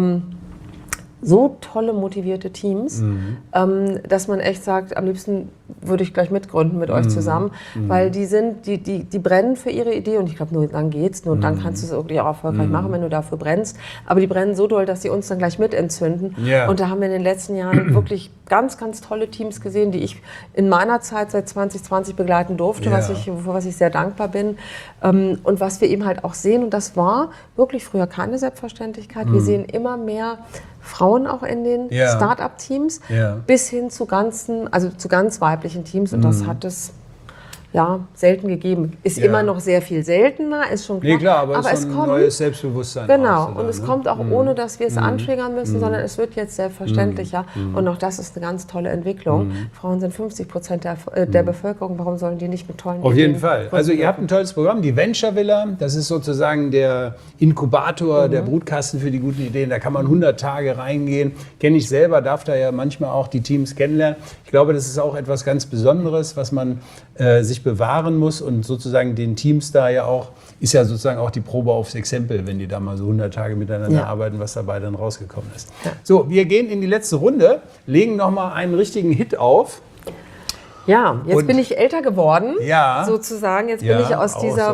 so tolle, motivierte Teams, dass man echt sagt, am liebsten würde ich gleich mitgründen mit euch zusammen, weil die brennen für ihre Idee und ich glaube, nur dann geht's, nur dann kannst du es wirklich auch erfolgreich machen, wenn du dafür brennst. Aber die brennen so doll, dass sie uns dann gleich mitentzünden. Und da haben wir in den letzten Jahren wirklich ganz, ganz tolle Teams gesehen, die ich in meiner Zeit seit 2020 begleiten durfte, für was ich sehr dankbar bin. Und was wir eben halt auch sehen, und das war wirklich früher keine Selbstverständlichkeit, wir sehen immer mehr Frauen auch in den Start-up-Teams, bis hin zu ganz weiblichen Teams. Und das hat es selten gegeben. Ist immer noch sehr viel seltener, ist schon klar. Nee, klar, aber es kommt ein neues Selbstbewusstsein. Genau, auch, und es kommt auch ohne, dass wir es antriggern müssen, sondern es wird jetzt selbstverständlicher. Und auch das ist eine ganz tolle Entwicklung. Frauen sind 50% der Bevölkerung, warum sollen die nicht mit tollen Auf jeden Fall. Also ihr habt ein tolles Programm, die Venture Villa, das ist sozusagen der Inkubator, der Brutkasten für die guten Ideen. Da kann man 100 Tage reingehen. Kenne ich selber, darf da ja manchmal auch die Teams kennenlernen. Ich glaube, das ist auch etwas ganz Besonderes, was man sich bewahren muss und sozusagen den Teams da ist ja sozusagen auch die Probe aufs Exempel, wenn die da mal so 100 Tage miteinander arbeiten, was dabei dann rausgekommen ist. Ja. So, wir gehen in die letzte Runde, legen nochmal einen richtigen Hit auf. Ja, jetzt bin ich älter geworden, sozusagen. Jetzt bin ich aus dieser,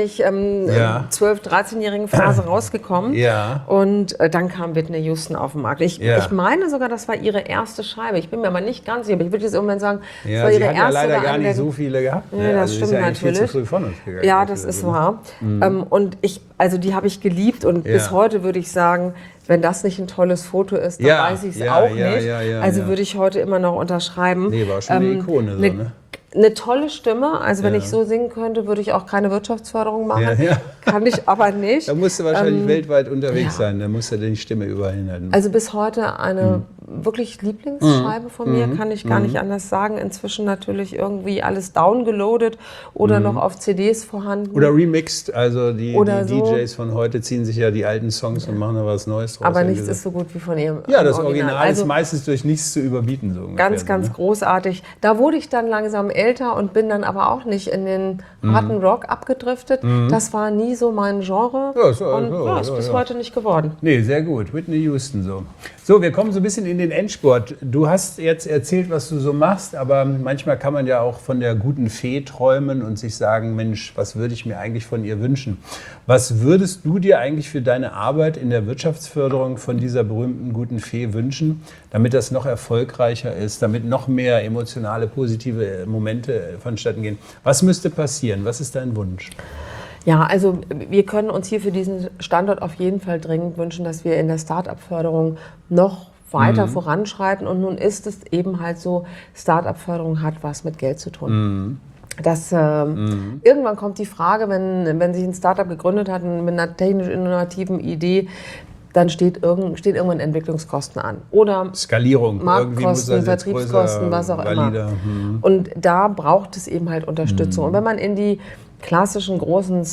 12-, 13-jährigen Phase rausgekommen. Und dann kam Whitney Houston auf den Markt. Ich meine sogar, das war ihre erste Scheibe. Ich bin mir aber nicht ganz sicher, aber ich würde jetzt irgendwann sagen, das war ihre erste. Sie hat ja leider gar nicht so viele gehabt. Ja, das stimmt ist ja natürlich. Viel zu früh von uns gegangen. Ja, das ist wahr. Und die habe ich geliebt und bis heute würde ich sagen, wenn das nicht ein tolles Foto ist, dann weiß ich es auch nicht. Würde ich heute immer noch unterschreiben. Nee, war schon eine Ikone. Eine tolle Stimme. Also wenn ich so singen könnte, würde ich auch keine Wirtschaftsförderung machen. Kann ich aber nicht. Da musst du wahrscheinlich weltweit unterwegs sein. Da musst du die Stimme überall hinhalten. Also bis heute eine wirklich Lieblingsscheibe von mir, kann ich gar nicht anders sagen. Inzwischen natürlich irgendwie alles downgeloadet oder noch auf CDs vorhanden. Oder remixed. Also die DJs von heute ziehen sich ja die alten Songs und machen da was Neues draus. Aber nichts ist so gut wie von ihrem das Original ist meistens durch nichts zu überbieten. So ungefähr, ganz, ganz großartig. Da wurde ich dann langsam älter und bin dann aber auch nicht in den harten Rock abgedriftet. Das war nie so mein Genre ist bis heute nicht geworden. Nee, sehr gut. Whitney Houston so. So, wir kommen so ein bisschen in den Endspurt. Du hast jetzt erzählt, was du so machst, aber manchmal kann man ja auch von der guten Fee träumen und sich sagen, Mensch, was würde ich mir eigentlich von ihr wünschen? Was würdest du dir eigentlich für deine Arbeit in der Wirtschaftsförderung von dieser berühmten guten Fee wünschen, damit das noch erfolgreicher ist, damit noch mehr emotionale, positive Momente vonstatten gehen? Was müsste passieren? Was ist dein Wunsch? Ja, also wir können uns hier für diesen Standort auf jeden Fall dringend wünschen, dass wir in der Start-up-Förderung noch weiter voranschreiten. Und nun ist es eben halt so, Start-up-Förderung hat was mit Geld zu tun. Irgendwann kommt die Frage, wenn sich ein Startup gegründet hat mit einer technisch innovativen Idee, dann stehen irgendwann Entwicklungskosten an. Oder Skalierung, Marktkosten, Vertriebskosten, was auch immer. Und da braucht es eben halt Unterstützung. Und wenn man in die klassischen großen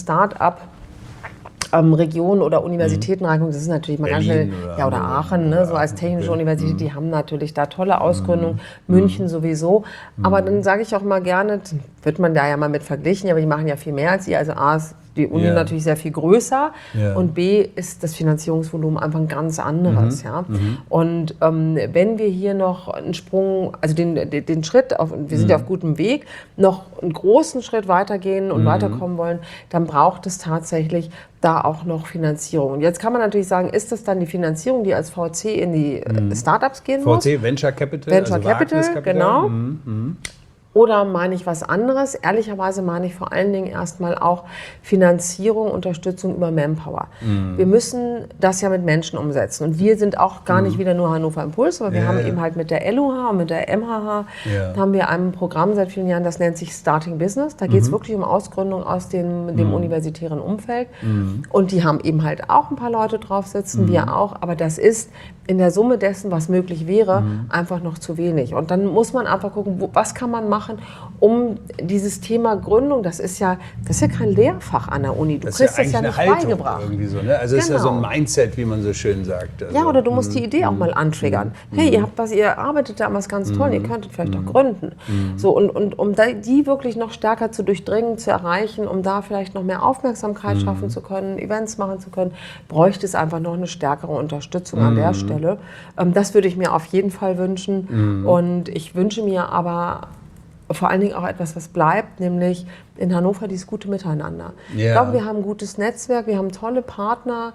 Start-up-Regionen oder Universitäten reinguckt, das ist natürlich mal ganz schnell, oder Aachen, ne, so als technische Universität, die haben natürlich da tolle Ausgründungen, München sowieso. Aber dann sage ich auch mal gerne, wird man da ja mal mit verglichen, aber die machen ja viel mehr als ihr. Also A ist die Uni natürlich sehr viel größer und B ist das Finanzierungsvolumen einfach ein ganz anderes. Und wenn wir hier noch einen Sprung, also den Schritt, wir sind ja auf gutem Weg, noch einen großen Schritt weitergehen und weiterkommen wollen, dann braucht es tatsächlich da auch noch Finanzierung. Und jetzt kann man natürlich sagen, ist das dann die Finanzierung, die als VC in die Startups gehen muss? VC, Venture Capital, Venture Capital, genau. Oder meine ich was anderes? Ehrlicherweise meine ich vor allen Dingen erstmal auch Finanzierung, Unterstützung über Manpower. Wir müssen das ja mit Menschen umsetzen. Und wir sind auch gar nicht wieder nur Hannover Impuls, aber wir haben eben halt mit der LUH und mit der MHH haben wir ein Programm seit vielen Jahren, das nennt sich Starting Business. Da geht es wirklich um Ausgründung aus dem universitären Umfeld. Und die haben eben halt auch ein paar Leute drauf sitzen, wir auch. Aber das ist in der Summe dessen, was möglich wäre, einfach noch zu wenig. Und dann muss man einfach gucken, was kann man machen, um dieses Thema Gründung, das ist ja kein Lehrfach an der Uni. Du kriegst das ja nicht beigebracht. Irgendwie so, ne? Also es ist ja so ein Mindset, wie man so schön sagt. Also, ja, oder du musst die Idee auch mal antriggern. Hey, ihr arbeitet da an was ganz toll, ihr könntet vielleicht auch gründen. So, und um die wirklich noch stärker zu durchdringen, zu erreichen, um da vielleicht noch mehr Aufmerksamkeit schaffen zu können, Events machen zu können, bräuchte es einfach noch eine stärkere Unterstützung an der Stelle. Das würde ich mir auf jeden Fall wünschen. Und ich wünsche mir aber vor allen Dingen auch etwas, was bleibt, nämlich in Hannover dieses gute Miteinander. Ich glaube, wir haben ein gutes Netzwerk, wir haben tolle Partner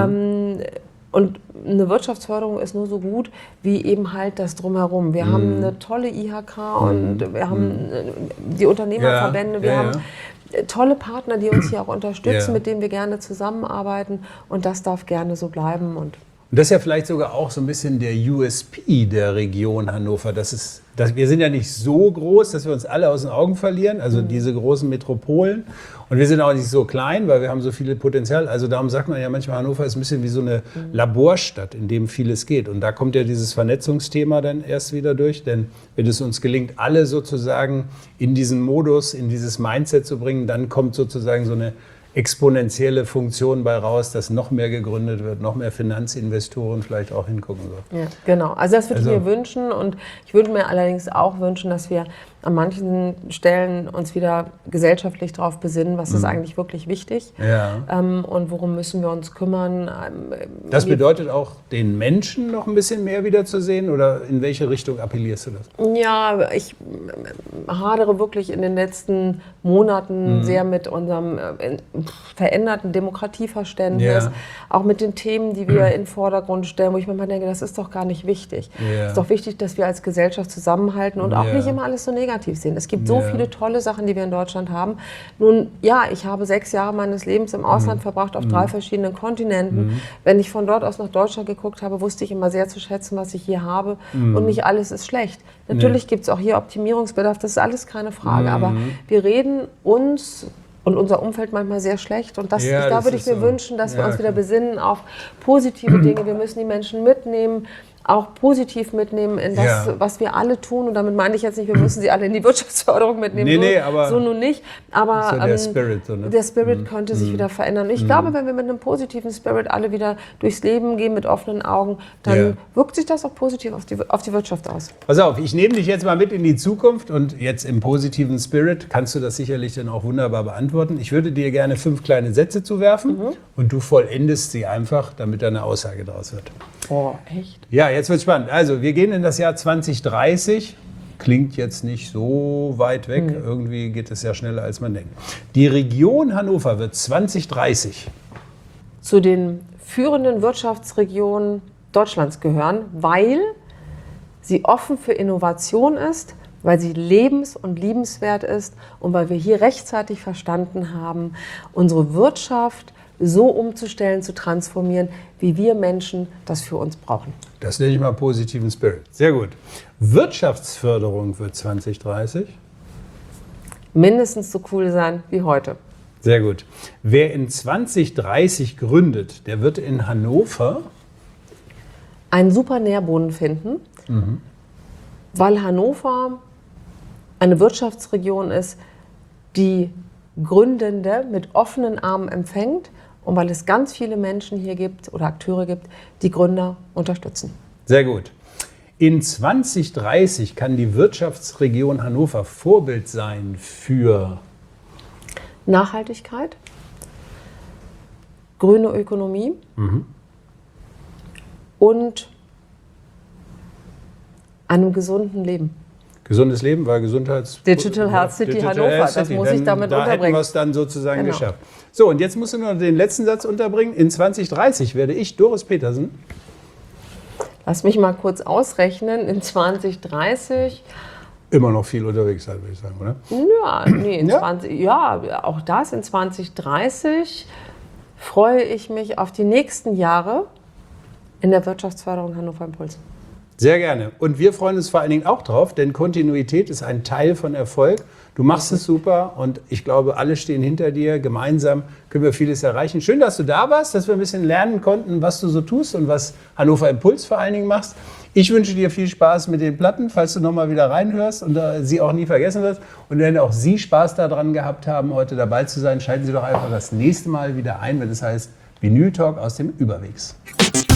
und eine Wirtschaftsförderung ist nur so gut wie eben halt das Drumherum. Wir haben eine tolle IHK und wir haben die Unternehmerverbände, wir haben tolle Partner, die uns hier auch unterstützen, mit denen wir gerne zusammenarbeiten und das darf gerne so bleiben. Und das ist ja vielleicht sogar auch so ein bisschen der USP der Region Hannover. Wir sind ja nicht so groß, dass wir uns alle aus den Augen verlieren, also diese großen Metropolen. Und wir sind auch nicht so klein, weil wir haben so viel Potenzial. Also darum sagt man ja manchmal, Hannover ist ein bisschen wie so eine Laborstadt, in dem vieles geht. Und da kommt ja dieses Vernetzungsthema dann erst wieder durch. Denn wenn es uns gelingt, alle sozusagen in diesen Modus, in dieses Mindset zu bringen, dann kommt sozusagen so eine exponentielle Funktion bei raus, dass noch mehr gegründet wird, noch mehr Finanzinvestoren vielleicht auch hingucken sollen. Ja, genau. Also das würde ich mir wünschen und ich würde mir allerdings auch wünschen, dass wir an manchen Stellen uns wieder gesellschaftlich darauf besinnen, was ist eigentlich wirklich wichtig und worum müssen wir uns kümmern. Das bedeutet auch, den Menschen noch ein bisschen mehr wieder zu sehen oder in welche Richtung appellierst du das? Ja, ich hadere wirklich in den letzten Monaten sehr mit unserem veränderten Demokratieverständnis, auch mit den Themen, die wir in den Vordergrund stellen, wo ich mir mal denke, das ist doch gar nicht wichtig. Es ist doch wichtig, dass wir als Gesellschaft zusammenhalten und auch nicht immer alles so negativ sehen. Es gibt so viele tolle Sachen, die wir in Deutschland haben. Nun, ja, ich habe 6 Jahre meines Lebens im Ausland verbracht, auf 3 verschiedenen Kontinenten. Wenn ich von dort aus nach Deutschland geguckt habe, wusste ich immer sehr zu schätzen, was ich hier habe. Und nicht alles ist schlecht. Natürlich gibt es auch hier Optimierungsbedarf, das ist alles keine Frage. Aber wir reden uns und unser Umfeld manchmal sehr schlecht. Und da würde ich mir wünschen, dass wir uns wieder besinnen auf positive Dinge. Wir müssen die Menschen mitnehmen, auch positiv mitnehmen in das, was wir alle tun. Und damit meine ich jetzt nicht, wir müssen sie alle in die Wirtschaftsförderung mitnehmen. Aber so nun nicht. Aber so der Spirit, so, ne? Der Spirit könnte sich wieder verändern. Und ich glaube, wenn wir mit einem positiven Spirit alle wieder durchs Leben gehen, mit offenen Augen, dann wirkt sich das auch positiv auf die Wirtschaft aus. Pass auf, ich nehme dich jetzt mal mit in die Zukunft und jetzt im positiven Spirit kannst du das sicherlich dann auch wunderbar beantworten. Ich würde dir gerne 5 kleine Sätze zuwerfen und du vollendest sie einfach, damit da eine Aussage draus wird. Oh, echt? Ja, jetzt wird's spannend. Also, wir gehen in das Jahr 2030. Klingt jetzt nicht so weit weg. Irgendwie geht es ja schneller, als man denkt. Die Region Hannover wird 2030 zu den führenden Wirtschaftsregionen Deutschlands gehören, weil sie offen für Innovation ist, weil sie lebens- und liebenswert ist und weil wir hier rechtzeitig verstanden haben, unsere Wirtschaft so umzustellen, zu transformieren, wie wir Menschen das für uns brauchen. Das nenne ich mal positiven Spirit. Sehr gut. Wirtschaftsförderung wird 2030. Mindestens so cool sein wie heute. Sehr gut. Wer in 2030 gründet, der wird in Hannover Einen super Nährboden finden, weil Hannover eine Wirtschaftsregion ist, die Gründende mit offenen Armen empfängt und weil es ganz viele Menschen hier gibt oder Akteure gibt, die Gründer unterstützen. Sehr gut. In 2030 kann die Wirtschaftsregion Hannover Vorbild sein für Nachhaltigkeit, grüne Ökonomie und einem gesunden Leben. gesundes Leben, weil Digital Health City Hannover, das muss ich damit da unterbringen. hätten wir es dann sozusagen Genau. geschafft. So, und jetzt musst du nur den letzten Satz unterbringen. In 2030 werde ich, Doris Petersen, Lass mich mal kurz ausrechnen, in 2030, immer noch viel unterwegs sein, würde ich sagen, oder? ja, nee, in Ja? 20, ja, auch das in 2030 freue ich mich auf die nächsten Jahre in der Wirtschaftsförderung Hannover Impuls. Sehr gerne. Und wir freuen uns vor allen Dingen auch drauf, denn Kontinuität ist ein Teil von Erfolg. Du machst es super und ich glaube, alle stehen hinter dir. Gemeinsam können wir vieles erreichen. Schön, dass du da warst, dass wir ein bisschen lernen konnten, was du so tust und was Hannover Impuls vor allen Dingen machst. Ich wünsche dir viel Spaß mit den Platten, falls du nochmal wieder reinhörst und sie auch nie vergessen wirst. Und wenn auch Sie Spaß daran gehabt haben, heute dabei zu sein, schalten Sie doch einfach das nächste Mal wieder ein, wenn es heißt Vinyl Talk aus dem Überwegs.